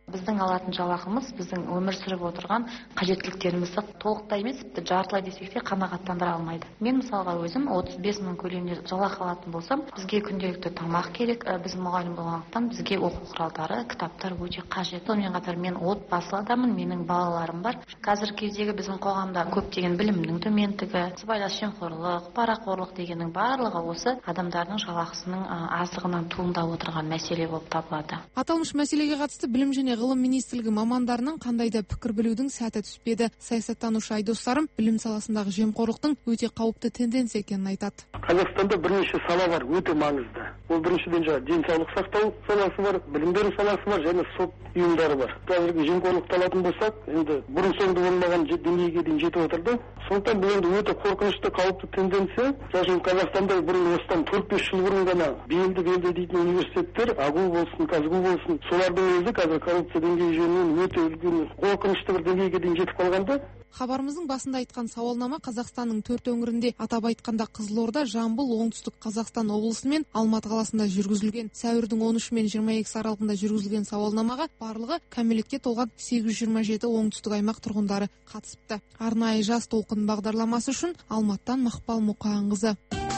D: Біздің алатын жалақымыз біздің өмір сүріп отырған қажеттіліктерімізді толықтай емес, тіпті жартылай десек те қанағаттандыра алмайды. Мен мысалға өзім 35 мың көлемінде жалақы алатын болсам, бізге күнделікті тамақ керек. Біз мұғалім болғандықтан бізге оқу құралдары, кітаптар өте қажет. Сонымен қатар мен отбасылы адаммын, менің балаларым бар. Қазіргі кездегі біздің қоғамда көптеген білімнің төмендігі, сыбайлас жемқорлық, парақорлық дегеннің барлығы осы адамдардың жалақысының аздығынан туындап отырған мәселе болып табылады.
P: Аталмыш мәселеге қатысты білім және ғылым министрлігі мамандарының қандай да пікір білудің сәті түспеді. Саясаттанушы Айдос Сарым білім саласындағы жемқорлықтың өте қауіпті тенденция екенін айтады.
G: Қазақстанда бірнеше сала бар, өте маңызды. Ол біріншіден денсаулық сақтау саласы бар, білім беру саласы бар және сот ұйымдары бар. Қазіргі жемқорлықты алатын болсақ, енді бұрын соңды болмаған деңгейге дейін жетіп отырды. Сондықтан бұл енді өте қорқынышты, қауіпті тенденция. Мысалы, Қазақстанда бұрын осыдан 4-5 жыл бұрын ғана белді дейтін университеттер, АГУ болсын, КАЗГУ болсын, солардың өзі қазір коррупция деңгейі жөнінен өте үлкен қорқынышты бір деңгейге дейін жетіп қалғанда.
P: Хабарымыздың басында айтқан сауалнама Қазақстанның 4 өңірінде, атап айтқанда Қызылорда, Жамбыл, оңтүстік Қазақстан облысы мен Алматы қаласында жүргізілген. Сәуірдің 13 мен 22 аралығында жүргізілген сауалнамаға барлығы кәмелетке толған 827 оңтүстік аймақ тұрғындары қатысыпты. Арнайы жас толқын бағдарламасы үшін Алматыдан Мақпал Мұқанқызы.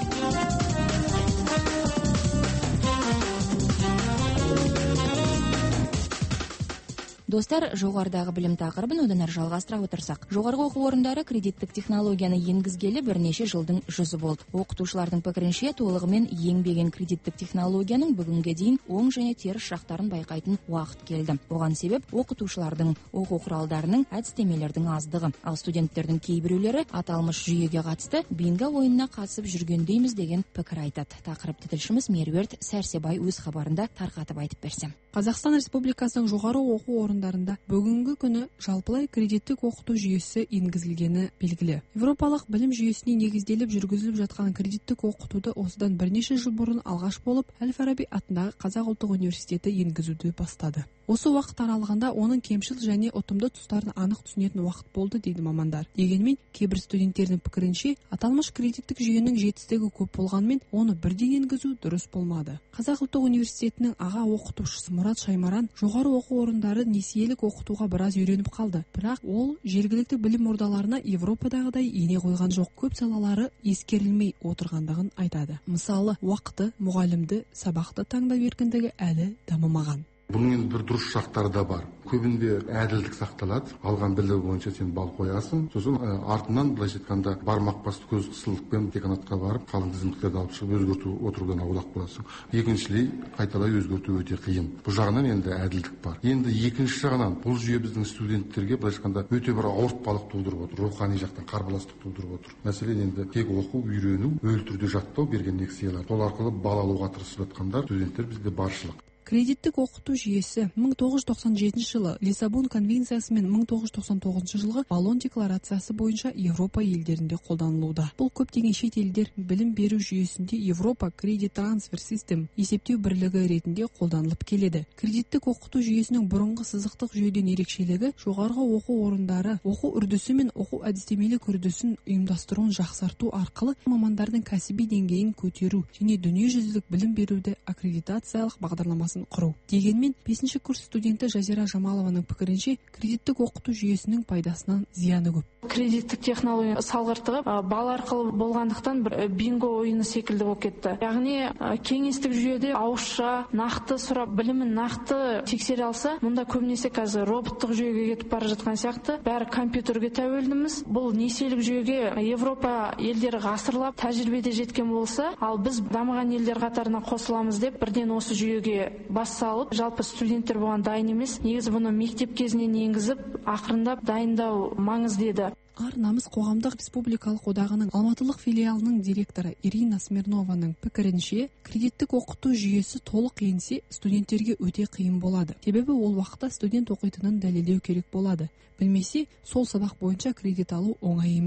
C: Достар, жоғарыдағы білім тақырыбын одан әрі жалғастыра отырсақ, жоғарғы оқу орындары кредиттік технологияны енгізгелі бірнеше жылдың жүзі болды. Оқытушылардың пікірінше, толығымен еңбеген кредиттік технологияның бүгінге дейін оң және теріс жақтарын байқайтын уақыт келді. Оған себеп оқытушылардың оқу құралдарының әдістемелердің аздығы. Ал студенттердің кейбіреулері аталмыш жүйеге қатысты бинго ойынына қатысып жүргендейміз деген пікір айтады. Тақырыпты тілшіміз Меруерт Сәрсебай өз хабарында тарқатып айтып берсем.
I: Қазақстан Республикасының жоғары оқу орындарында бүгінгі күні жалпылай кредиттік оқыту жүйесі енгізілгені белгілі. Европалық білім жүйесіне негізделіп жүргізіліп жатқан кредиттік оқытуды осыдан бірнеше жыл бұрын алғаш болып Әл-Фараби атындағы Қазақ ұлттық университеті енгізуді бастады. Осы уақыт аралығында оның кемшіл және ұтымды тұстарын анық түсінетін уақыт болды дейді мамандар. Дегенмен, кейбір студенттердің пікірінше, аталмыш кредиттік жүйенің жетістігі көп болғанмен, оны бірден енгізу дұрыс болмады. Қазақ ұлттық университетінің аға оқытушысы Мұрат Шаймаран жоғары оқу орындары несиелік оқытуға біраз үйреніп қалды. Бірақ ол жергілікті білім ордаларына Европадағыдай ене қойған жоқ, көп салалары ескерілмей отырғандығын айтады. Мысалы, уақыты, мұғалімді, сабақты таңдау еркіндігі әлі дамымаған.
J: Бұның енді бір дұрыс жақтары да бар. Көбінде әділдік сақталады. Алған білігі бойынша сен бал қоясың. Сосын артынан былайша айтқанда бармақ басты көз қысылықпен деканатқа барып, қалың тізімдіктерді алып шығып өзгерту отырудан аулақ боласың. Екіншілей қайталай өзгерту өте қиын. Бұл жағынан енді әділдік бар. Енді екінші жағынан бұл жүйе біздің студенттерге былайша айтқанда өте бір ауыртпалық тудырып отыр. Рухани жақтан қарбаластық тудырып отыр. Мәселен енді тек оқу, үйрену, өл түрде жаттау берген несиелер. Сол арқылы бал алуға тырысып жатқандар студенттер бізде баршылық.
I: Кредиттік оқыту жүйесі 1997 жылы Лиссабон конвенциясы мен 1999 жылғы Болон декларациясы бойынша Европа елдерінде қолданылуда. Бұл көптеген шет елдер білім беру жүйесінде Европа Credit Transfer System есептеу бірлігі ретінде қолданылып келеді. Кредиттік оқыту жүйесінің бұрынғы сызықтық жүйеден ерекшелігі жоғарғы оқу орындары оқу үрдісі мен оқу әдістемелік үрдісін ұйымдастыруын жақсарту арқылы мамандардың кәсіби деңгейін көтеру және дүниежүзілік білім беруді аккредитациялық бағдарламасын құру. Дегенмен 5-ші курс студенті Жазира Жамалованың пікірінше, кредиттік оқыту жүйесінің пайдасынан зияны көп.
F: Кредиттік технология салғыртығы бал арқылы болғандықтан бір бинго ойыны секілді болып кетті. Яғни кеңестік жүйеде ауызша нақты сұрап білімін нақты тексере алса, мұнда көбінесе қазір роботтық жүйеге кетіп бара жатқан сияқты, бәрі компьютерге тәуелдіміз. Бұл несиелік жүйеге Европа елдері ғасырлап тәжірибеде жеткен болса, ал біз дамыған елдер қатарына қосыламыз деп бірден осы жүйеге бас салып, жалпы студенттер бұған дайын емес. Негізі бұны мектеп кезінен енгізіп, ақырындап дайындау маңызды еді.
I: Ар-намыс қоғамдық республикалық одағының Алматылық филиалының директоры Ирина Смирнованың пікірінше, кредиттік оқыту жүйесі толық енсе, студенттерге өте қиын болады. Себебі ол уақытта студент оқитынын дәлелдеу керек болады. Білмесе, сол сабақ бойынша кредит алу оңай емес.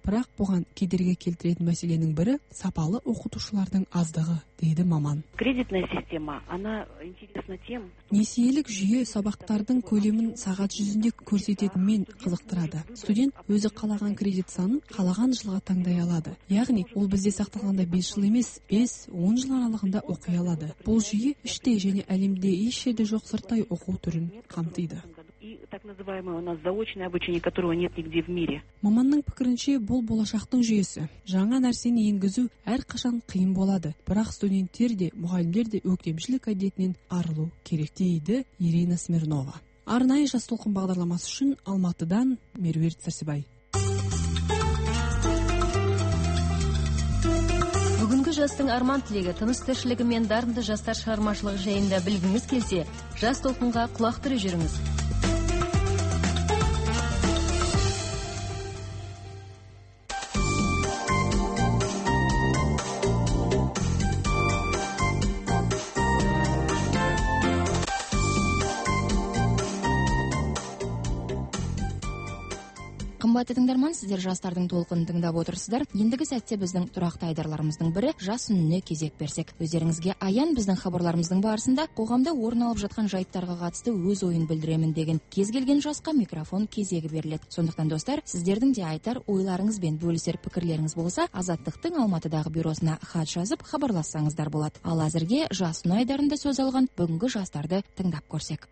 I: бірақ бұған кедергі келтіретін мәселенің бірі сапалы оқытушылардың аздығы, дейді маман.
H: Кредитная система, она интересна тем.
I: Несиелік жүйе сабақтардың көлемін сағат жүзінде көрсететінмен қызықтырады. Студент өзі қалаған кредит санын қалаған жылға таңдай алады. Яғни ол бізде сақталғанда 5 жыл емес, 5-10 жыл аралығында оқи алады. Бұл жүйе іште және әлемде еш жерде жоқ сырттай оқу түрін қамтиды.
H: И так называемое у нас заочное обучение, которого нет нигде в мире.
I: Маманның пікірінше, бұл болашақтың жүйесі. Жаңа нәрсені енгізу әрқашан қиын болады. Бірақ студенттер де, мұғалімдер де өктемшілік әдетінен арылу керек, дейді Ирина Смирнова. Арнайы жас толқын бағдарламасы үшін Алматыдан Меруерт Сәрсебай.
W: Бүгінгі жастың арман тілегі, тыныс тіршілігі мен дарынды жастар шығармашылығы жайында білгіңіз келсе, жас толқынға құлақ түріп жүріңіз.
C: Қымбатты тыңдарман, сіздер жастардың толқынын тыңдап отырсыздар. Ендігі сәтте біздің тұрақты айдарларымыздың бірі жас үніне кезек берсек. Өздеріңізге аян біздің хабарларымыздың барысында қоғамда орын алып жатқан жайттарға қатысты өз ойын білдіремін деген кез келген жасқа микрофон кезегі беріледі. Сондықтан достар, сіздердің де айтар ойларыңыз бен бөлісер пікірлеріңіз болса, Азаттықтың Алматыдағы бюросына хат жазып хабарлассаңыздар болады. Ал әзірге жас үн айдарында сөз алған бүгінгі жастарды тыңдап көрсек.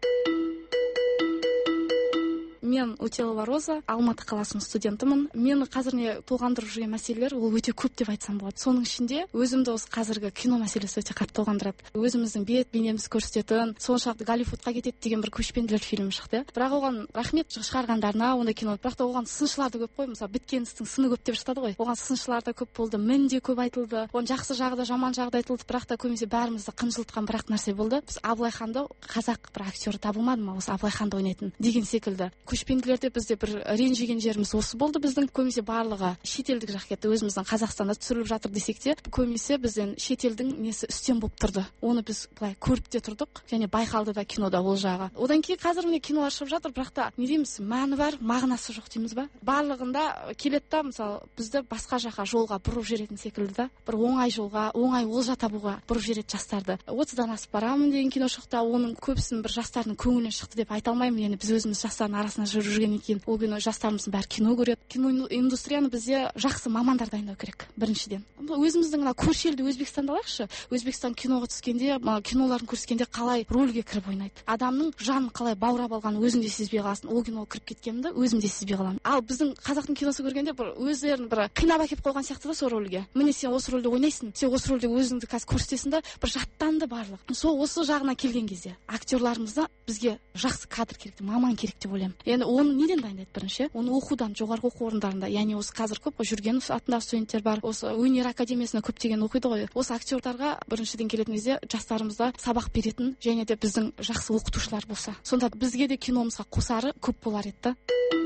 K: Мен Утелова Роза, Алматы қаласының студентімін. Мен қазір толғандырып жүрген мәселелер ол өте көп деп айтсам болады. Соның ішінде өзімді осы қазіргі кино мәселесі өте қатты толғандырады. Өзіміздің бейнемізді көрсететін, соншалықты Голливудқа кетеді деген бір көшпенділер фильмі шықты. Бірақ оған рахмет шығарғандарына, ондай кино. Бірақ та оған сыншылар да көп қой. Мысалы, біткен істің сыны көп деп жатады ғой. Оған сыншылар да көп болды, мін де көп айтылды. Оның жақсы жағы да, жаман жағы да айтылды. Бірақ та көбінесе бәрімізді қынжылтқан бірақ нәрсе болды. Біз Абылай ханды қазақ бір актері табылмады ма, осы Абылай ханды ойнайтын деген секілді. Көшпенділерде бізде бір ренжіген жеріміз осы болды. Біздің көбінесе барлығы шетелдік жақ кетті. Өзіміздің Қазақстанда түсіріліп жатыр десек те, көбінесе бізден шетелдің несі үстем болып тұрды. Оны біз былай көріп те тұрдық, және байқалды да кинода ол жағы. Одан кейін қазір міне кинолар шығып жатыр, бірақ та не дейміз, мәні бар, мағынасы жоқ дейміз ба? Барлығында келеді да, мысалы, бізді басқа жаққа жолға бұрып жіберетін секілді да, бір оңай жолға, оңай олжа табуға бұрып жібереді жастарды. 30-дан асып барамын деген кино шықты, оның көбісін бір жастардың көңілінен шықты деп айта алмаймын. Енді біз өзіміз жастардың арасында жүргеннен кейін ол кино жастарымыздың бәрі кино көреді. Кино индустрияны бізде жақсы мамандар дайындау керек біріншіден. Өзіміздің көрші елді Өзбекстанды алайықшы. Өзбекстан киноға түскенде, киноларын көрсеткенде қалай рөлге кіріп ойнайды. Адамның жанын қалай баурап алғанын өзің де сезбей қаласың. Ол киноға кіріп кеткенімді өзім де сезбей қаламын. Ал біздің қазақтың киносы көргенде бір өздерін бір қинап әкеп қойған сияқты да сол рөлге. Міне сен осы рөлде ойнайсың, сен осы рөлде өзіңді қазір көрсетесің да, бір жаттанды барлық. Сол осы жағына келген кезде актерларымызда бізге жақсы кадр керек, маман керек деп ойлаймын. Енді оны неден дайындайды бірінші? Оны оқудан, жоғарғы оқу орындарында, яғни осы қазір көп Жүргенов атындағы студенттер бар, осы өнер академиясында көптеген оқиды ғой. Осы актерларға біріншіден келетін кезде жастарымызда сабақ беретін және де біздің жақсы оқытушылар болса, сонда бізге де киномызға қосары көп болар еді.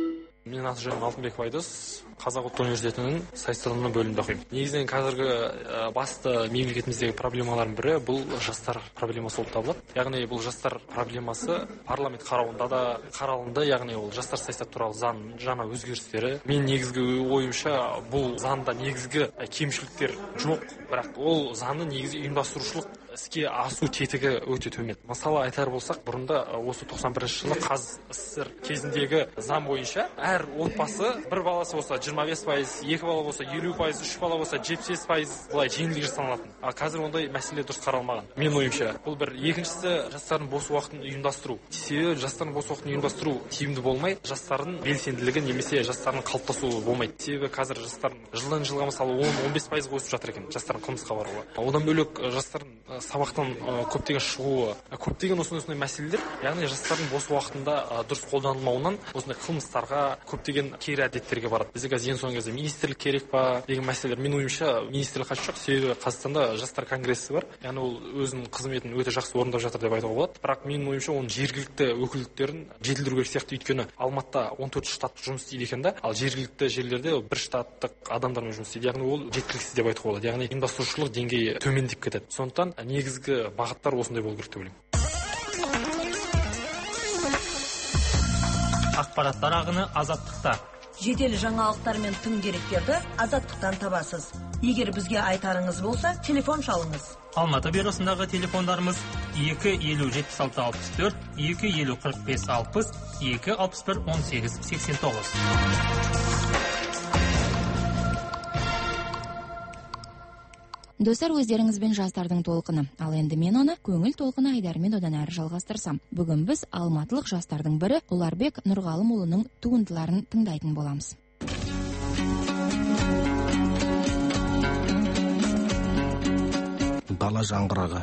L: Мен аты жөнім Алтынбеков Айдос, Қазақ ұлттық университетінің сайыстырылымы бөлімінде оқимын. Негізінен қазіргі басты мемлекетіміздегі проблемалардың бірі бұл жастар проблемасы болып табылады. Яғни бұл жастар проблемасы парламент қарауында да қаралынды, яғни ол жастар саясаты туралы заң жаңа өзгерістері. Мен негізгі ойымша бұл заңда негізгі кемшіліктер жоқ, бірақ ол заңны негізі ұйымдастырушылық іске асу тетігі өте төмен. Мысалы айтар болсақ, бұрында осы 91 жылы СССР кезіндегі заң бойынша әр отбасы бір баласы болса 25%, 2 бала болса 50%, 3 бала болса 75% былай жеңілдік жасалатын. А қазір ондай мәселе дұрыс қаралмаған. Мен ойымша, бұл бір. Екіншісі, жастардың бос уақытын ұйымдастыру. Себебі жастардың бос уақытын ұйымдастыру тиімді болмай, жастардың белсенділігі немесе жастардың қалыптасуы болмайды. Себебі қазір жастардың жылдан жылға мысалы 10-15% өсіп жатыр екен жастардың қылмысқа баруы. Одан бөлек жастардың сабақтан көптеген шығуы, көптеген осындай мәселелер, яғни жастардың бос уақытында дұрыс қолданылмауынан осындай қылмыстарға, көптеген кері әдеттерге барады. Бізде қазір ең соңғы кезде министрлік керек па деген мәселелер. Мен ойымша министрлік қажет жоқ, себебі Қазақстанда жастар конгрессі бар. Яғни ол өзінің қызметін өте жақсы орындап жатыр деп айтуға болады. Бірақ менің ойымша оның жергілікті өкілдіктерін жетілдіру керек сияқты, өйткені Алматыда 14 штат жұмыс істейді екен да, ал жергілікті жерлерде бір штаттық адамдармен жұмыс істейді. Яғни ол жеткіліксіз деп айтуға болады. Яғни ұйымдастырушылық деңгейі төмендеп кетеді. Сондықтан негізгі бағыттар осындай болу керек деп ойлаймын.
N: Ақпараттар ағыны Азаттықта.
B: жедел жаңалықтар мен тың деректерді Азаттықтан табасыз. Егер бізге айтарыңыз болса, телефон шалыңыз.
N: Алматы бюросындағы телефондарымыз 250-76-64, 250-45-60, 261-18-89.
C: Достар, өздеріңізбен жастардың толқыны. Ал енді мен оны көңіл толқыны Айдармен одан әрі жалғастырсам. Бүгін біз алматылық жастардың бірі Ұларбек Нұрғалымұлының туындыларын тыңдайтын боламыз.
M: Дала жаңғырығы.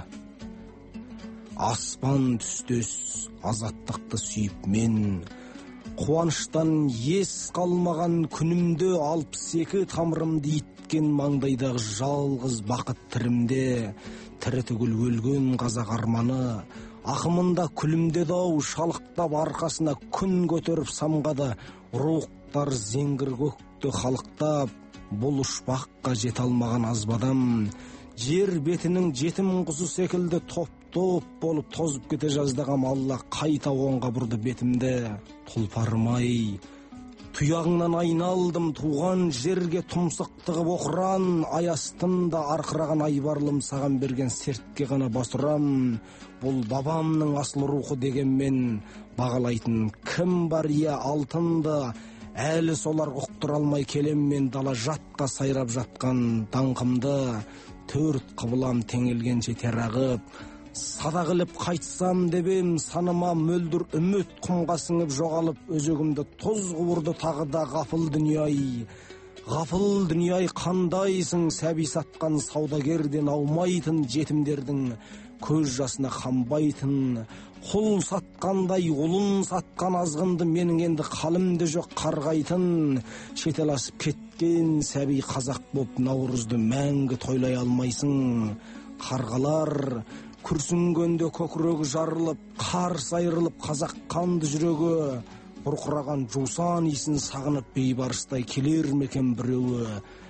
M: Аспан түстес азаттықты сүйіп мен, қуаныштан ес қалмаған күнімде 62 тамырымды иткен маңдайдағы жалғыз бақыт тірімде, тірі түгіл өлген қазақ арманы, ақымында күлімдеді-ау шалықтап арқасына күн көтеріп самғады, руықтар зеңгір көкті халықтап, бұл ұшпаққа жете алмаған азбадам, жер бетінің жетім құсы секілді топ-топ болып тозып кете жаздағам, Алла қайта оңға бұрды бетімді. Тұлпармай, тұяғыңнан айналдым туған жерге, тұмсықтығып оқыран, аястымда арқыраған айбарлым саған берген сертке ғана басырам. Бұл бабамның асыл рухы дегенмен бағалайтын кім бар, иә алтынды, әлі солар ұқтыра алмай келеммен дала жатқа сайрап жатқан даңқымды. Төрт қыбылам теңелгенше терағып, садақ іліп қайтсам дебем, саныма мөлдір үміт құмға сіңіп жоғалып, өзегімді тоз қуырды тағы да ғафыл дүнияй. Ғафыл дүнияй қандайсың, сәби сатқан саудагерден аумайтын, жетімдердің көз жасына қамбайтын. Құл сатқандай ұлын сатқан азғынды менің енді қалымды жоқ қарғайтын. Шетел асып кеткен сәби қазақ боп Наурызды мәңгі тойлай алмайсың. Қарғалар күрсінгенде көкірегі жарылып, қар сайрылып қазақ қанды жүрегі, бұрқыраған жусан исін сағынып бейбарыстай келер мекен біреуі.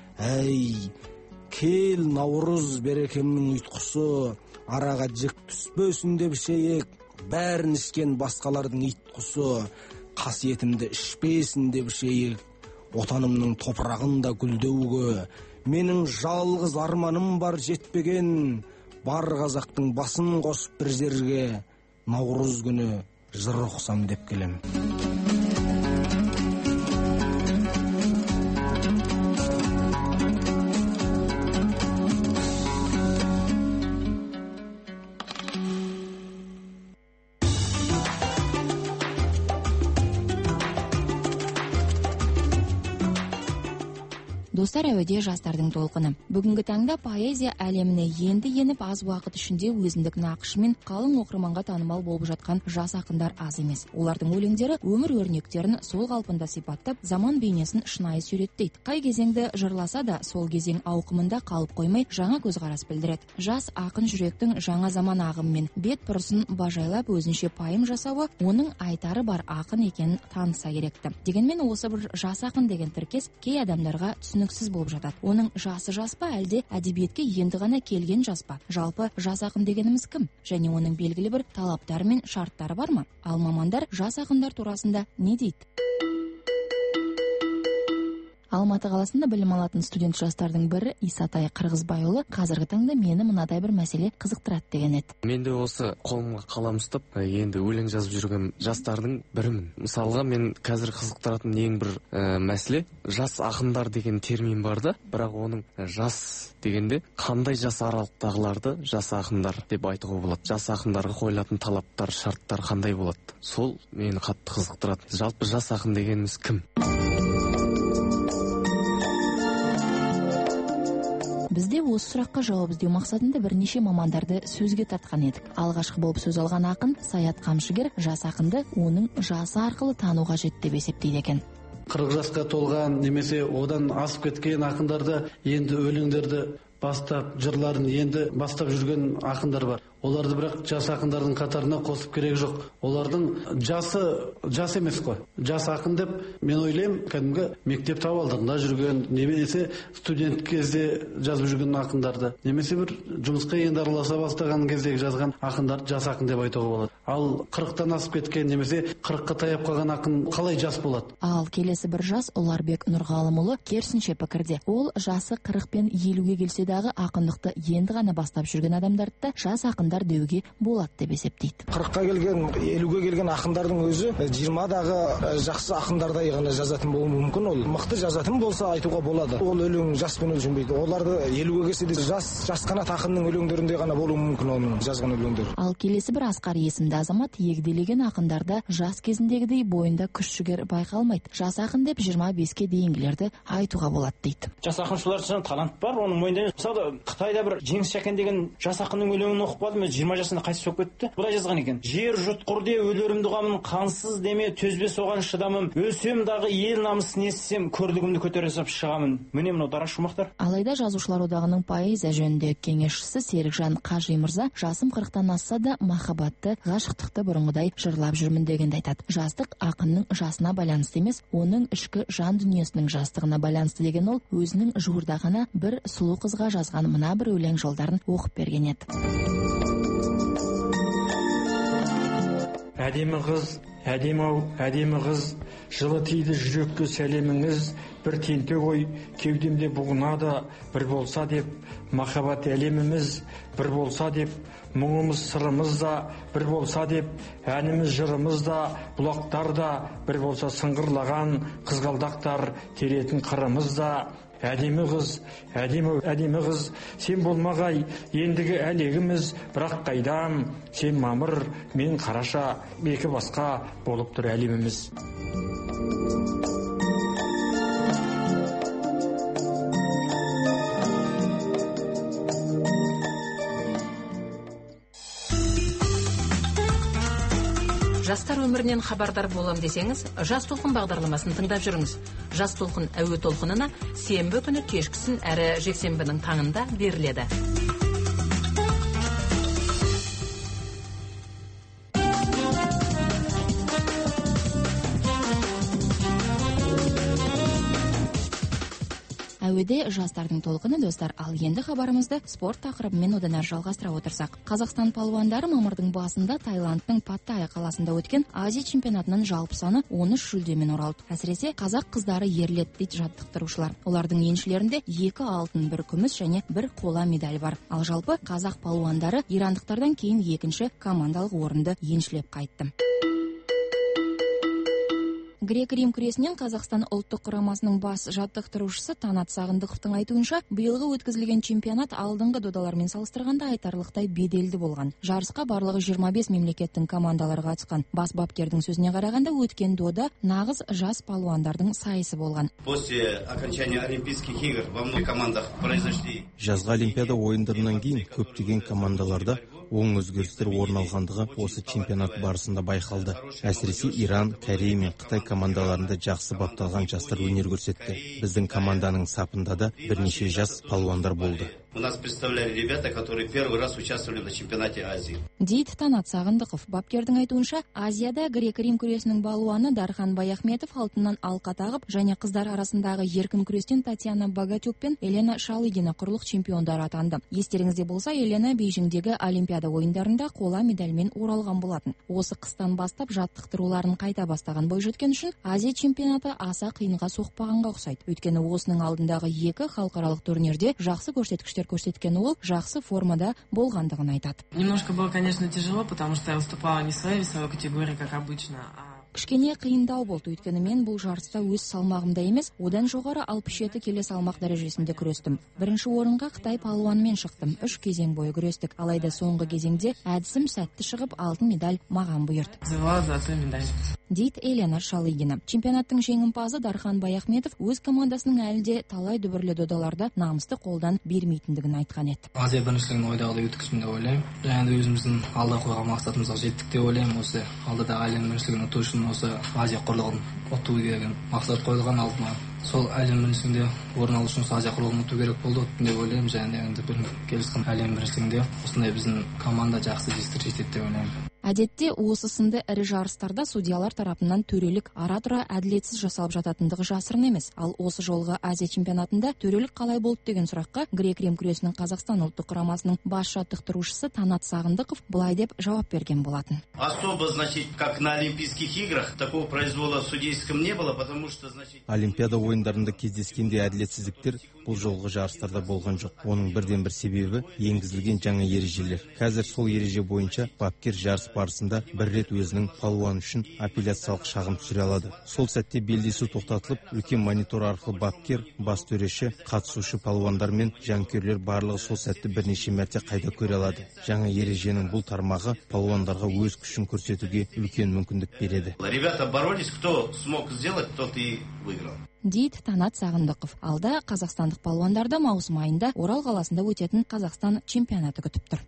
M: Әй, кел Наурыз берекемнің ұйтқысы, араға жік түспесін деп шейек, бәрін ішкен басқалардың ит құсы, қасиетімді ішпесін деп шейек, отанымның топырағында гүлдеуге. Менің жалғыз арманым бар жетпеген, бар қазақтың басын қосып бір жерге, Наурыз күні жыр оқысам деп келем.
C: Достар, әуеде жастардың толқыны. Бүгінгі таңда поэзия әлеміне енді еніп, аз уақыт ішінде өзіндік нақышымен қалың оқырманға танымал болып жатқан жас ақындар аз емес. Олардың өлеңдері өмір өрнектерін сол қалпында сипаттап, заман бейнесін шынайы суреттейді. Қай кезеңді жырласа да, сол кезең ауқымында қалып қоймай, жаңа көзқарас білдіреді. Жас ақын жүректің жаңа заман ағымымен бет бұрысын бажайлап өзінше пайым жасауы, оның айтары бар ақын екенін таныса керекті. Дегенмен осы бір жас ақын деген тіркес кей адамдарға түсініксіз болып жатады. Оның жасы жас па, әлде әдебиетке енді ғана келген жас па? Жалпы жас ақын дегеніміз кім? Және оның белгілі бір талаптары мен шарттары бар ма? Ал мамандар жас ақындар турасында не дейді? Алматы қаласында білім алатын студент жастардың бірі Исатай Қырғызбайұлы қазіргі таңда мені мынадай бір мәселе қызықтырады деген еді.
O: Мен де осы қолымға қалам ұстап, енді өлең жазып жүрген жастардың бірімін. Мысалға, мен қазір қызықтыратын ең бір мәселе, жас ақындар деген термин бар да, бірақ оның жас дегенде қандай жас аралықтағыларды жас ақындар деп айтуға болады. Жас ақындарға қойылатын талаптар, шарттар қандай болады? Сол мені қатты қызықтырады. Жалпы жас ақын дегеніміз кім?
C: Бізде осы сұраққа жауап іздеу мақсатында бірнеше мамандарды сөзге тартқан едік. Алғашқы болып сөз алған ақын Саят Қамшыгер жас ақынды оның жасы арқылы тану қажет деп есептейді екен.
Q: 40 жасқа толған немесе одан асып кеткен ақындарды, енді өлеңдерді бастап, жырларын енді бастап жүрген ақындар бар. оларды бірақ жас ақындардың қатарына қосып керек жоқ. Олардың жас емес қой. Жас ақын деп мен ойлаймын, кәдімгі мектеп табалдырығында жүрген, немесе студент кезде жазып жүрген ақындарды, немесе бір жұмысқа енді араласа бастаған кездегі жазған ақындарды жас ақын деп айтуға болады. Ал 40-тан асып кеткен немесе 40-қа таяп қалған ақын қалай жас болады?
C: Ал келесі бір жас Ұларбек Нұрғалымұлы керісінше пікірде. Ол жасы 40 пен 50-ге келсе дағы ақындықты енді ғана бастап жүрген адамдарды жас ақындар деуге болады деп есептейді.
M: 40-қа келген, 50-ге келген ақындардың өзі 20-дағы жақсы ақындардай ғана жазатын болуы мүмкін. Ол мықты жазатын болса айтуға болады. Ол өлең жаспен өлшенбейді. Оларды 50-ге келсе де жас қанат ақынның өлеңдерінде ғана болуы мүмкін оның жазған өлеңдері.
C: Ал келесі бір Асқар есімді азамат егделеген ақындарда жас кезіндегідей бойында күш-жігер байқалмайды. Жас ақын деп 25-ке дейінгілерді айтуға болады дейді.
R: Жас ақыншылар үшін талант бар, оның мойнында. Мысалы, Қытайда бір Жеңіс Шәкен деген жас ақынның өлеңін оқып қалдым, 20 жасында қайтыс болып кетті. Бұлай жазған екен: жер жұтқырде өлерімді қамын, қансыз деме төзбес оған шыдамым, өлсем дағы ел намысын естісем, көрлігімді көтере сап шығамын. Міне мынау дара шумақтар.
C: Алайда жазушылар одағының поэзия жөніндегі кеңесшісі Серікжан Қажи мырза жасым 40-тан асса да махаббатты, ғашықтықты бұрынғыдай жырлап жүрмін дегенді айтады. Жастық ақынның жасына байланысты емес, оның ішкі жан дүниесінің жастығына байланысты деген ол өзінің жуырда ғана бір сұлу қызға жазған мына бір өлең жолдарын оқып берген еді.
S: Әдемі қыз, әдемі-ау, әдемі қыз, жылы тиді жүрекке сәлеміңіз, бір тентек ой кеудемде бұғынады, бір болса деп махаббат әлеміміз, бір болса деп мұңымыз сырымыз да, бір болса деп әніміз жырымыз да, бұлақтар да, бір болса сыңғырлаған қызғалдақтар теретін қырымыз да. Әдемі қыз, әдемі қыз, сен болмағай ендігі әлегіміз, бірақ қайдам, сен мамыр, мен қараша, екі басқа болып тұр әлеміміз.
A: Жастар өмірінен хабардар болам десеңіз, Жас толқын бағдарламасын тыңдап жүріңіз. Жас толқын әуе толқынына сенбі күні кешкісін әрі жексенбінің таңында беріледі.
C: Әуеде жастардың толқыны, достар. Ал енді хабарымызды спорт тақырыбымен одан әрі жалғастыра отырсақ. Қазақстан палуандары мамырдың басында Таиландтың Паттайя қаласында өткен Азия чемпионатының жалпы саны 13 жүлдемен оралды. Әсіресе қазақ қыздары ерледі дейді жаттықтырушылар. Олардың еншілерінде 2 алтын, 1 күміс және 1 қола медаль бар. Ал жалпы қазақ палуандары ирандықтардан кейін екінші командалық орынды еншілеп қайтты. Грек-рим күресінен Қазақстан ұлттық құрамасының бас жаттықтырушысы Танат Сағындықовтың айтуынша, биылғы өткізілген чемпионат алдыңғы додалармен салыстырғанда айтарлықтай беделді болған. Жарысқа барлығы 25 мемлекеттің командалары қатысқан. Бас бапкердің сөзіне қарағанда, өткен дода нағыз жас палуандардың сайысы болған.
T: Жазғы Олимпиада ойындарынан кейін көптеген командаларда оң өзгерістер орын алғандығы осы чемпионат барысында байқалды. Әсіресе Иран, Корея мен Қытай командаларында жақсы бапталған жастар өнер көрсетті. Біздің команданың сапында да бірнеше жас палуандар болды.
U: У нас представляли ребята, которые первый раз участвовали на чемпионате Азии.
C: Дейді Танат Сағындықов. Бапкердің айтуынша, Азияда грек-рим күресінің балуаны Дархан Баяхметов алтыннан алқа тағып, және қыздар арасындағы еркін күрестен Татьяна Богатюк пен Елена Шалыгина құрлық чемпиондары атанды. Естеріңізде болса, Елена Бейжіңдегі Олимпиада ойындарында қола медальмен оралған болатын. Осы қыстан бастап жаттықтыруларын қайта бастаған бойжеткен үшін Азия чемпионаты аса қиынға соқпағанға ұқсайды. Өйткені осының алдындағы 2 халықаралық турнирде жақсы көрсеткіштер көрсеткен ол жақсы формада болғандығын айтады.
Y: Немножко было, конечно, тяжело, потому что я выступала не в своей весовой категории, как обычно.
C: Кішкене қиындау болды, өйткені мен бұл жарыста өз салмағымда емес, одан жоғары 67 келі салмақ дәрежесінде күрестім. Бірінші орынға Қытай палуанымен шықтым. 3 кезең бойы күрестік. Алайда соңғы кезеңде әдісім сәтті шығып, алтын медаль маған бұйырды. дейт Елена Шалыгина. Чемпионаттың жеңімпазы Дархан Баяхметов өз командасының әлде талай дүбірлі додаларда намысты қолдан бермейтіндігін айтқан еді.
D: Азия біріншілігін ойдағыдай өткізбін деп ойлаймын. Және өзіміздің алда қойған мақсатымызға жеттік деп ойлаймын. Осы алдағы әлем біріншілігін ұту үшін осы Азия құрлығын ұту деген мақсат қойылған алдыма. Сол әлем біріншілігінде орын алу үшін Азия құрлығын ұту керек болды деп ойлаймын. Және енді бір келіскен әлем біріншілігінде осындай біздің команда жақсы жетістік жетеді деп ойлаймын.
C: Әдетте осы сынды ірі жарыстарда судьялар тарапынан төрелік ара-тұра әділетсіз жасалып жататындығы жасырын емес. Ал осы жолғы Азия чемпионатында төрелік қалай болды деген сұраққа грек-рим күресінің Қазақстан ұлттық құрамасының бас жаттықтырушысы Танат Сағындықов былай деп жауап берген болатын.
U: Особо, значит, как на Олимпийских играх, такого произвола судейском не было, потому что, значит...
T: Олимпиада ойындарында кездескенде әділетсіздіктер бұл жолғы жарыстарда болған жоқ. Оның бірден бір себебі енгізілген жаңа ережелер. Қазір сол ереже бойынша бапкер жарыс барысында бір рет өзінің палуан үшін апелляциялық шағым түсіре алады. Сол сәтте белдесу тоқтатылып, үлкен монитор арқылы бапкер, бас төреші, қатысушы палуандар мен жанкүйерлер барлығы сол сәтті бірнеше мәрте қайта көре алады. Жаңа ереженің бұл тармағы палуандарға өз күшін көрсетуге үлкен мүмкіндік береді.
U: Ребята боролись, кто смог сделать, тот и выиграл.
C: Дейт Танат Сағындықов. Алда қазақстандық палуандарды маусым айында Орал қаласында өтетін Қазақстан чемпионаты күтіп тұр.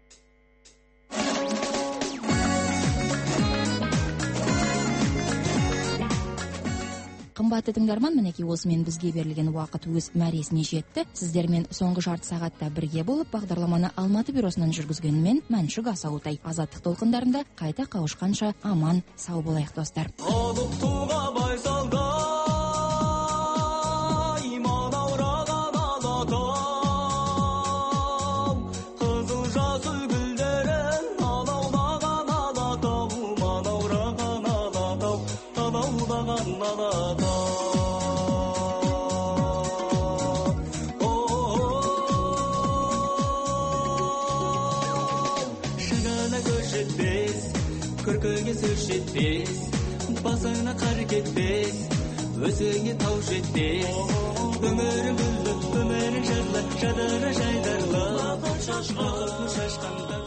C: Қымбатты тыңдарман, мінекей осымен бізге берілген уақыт өз мәресіне жетті. Сіздермен соңғы жарты сағатта бірге болып, бағдарламаны Алматы бюросынан жүргізгенімен Мәншүк Асауытай. Азаттық толқындарында қайта қауышқанша аман, сау болайық достар.
E: Көркөге сөз жетпес, басыңа қар кетпес, өзіңе тау жетпес. Өмірің гүлді, өмірің жарлы, жадыры жайдарлы, шашқанда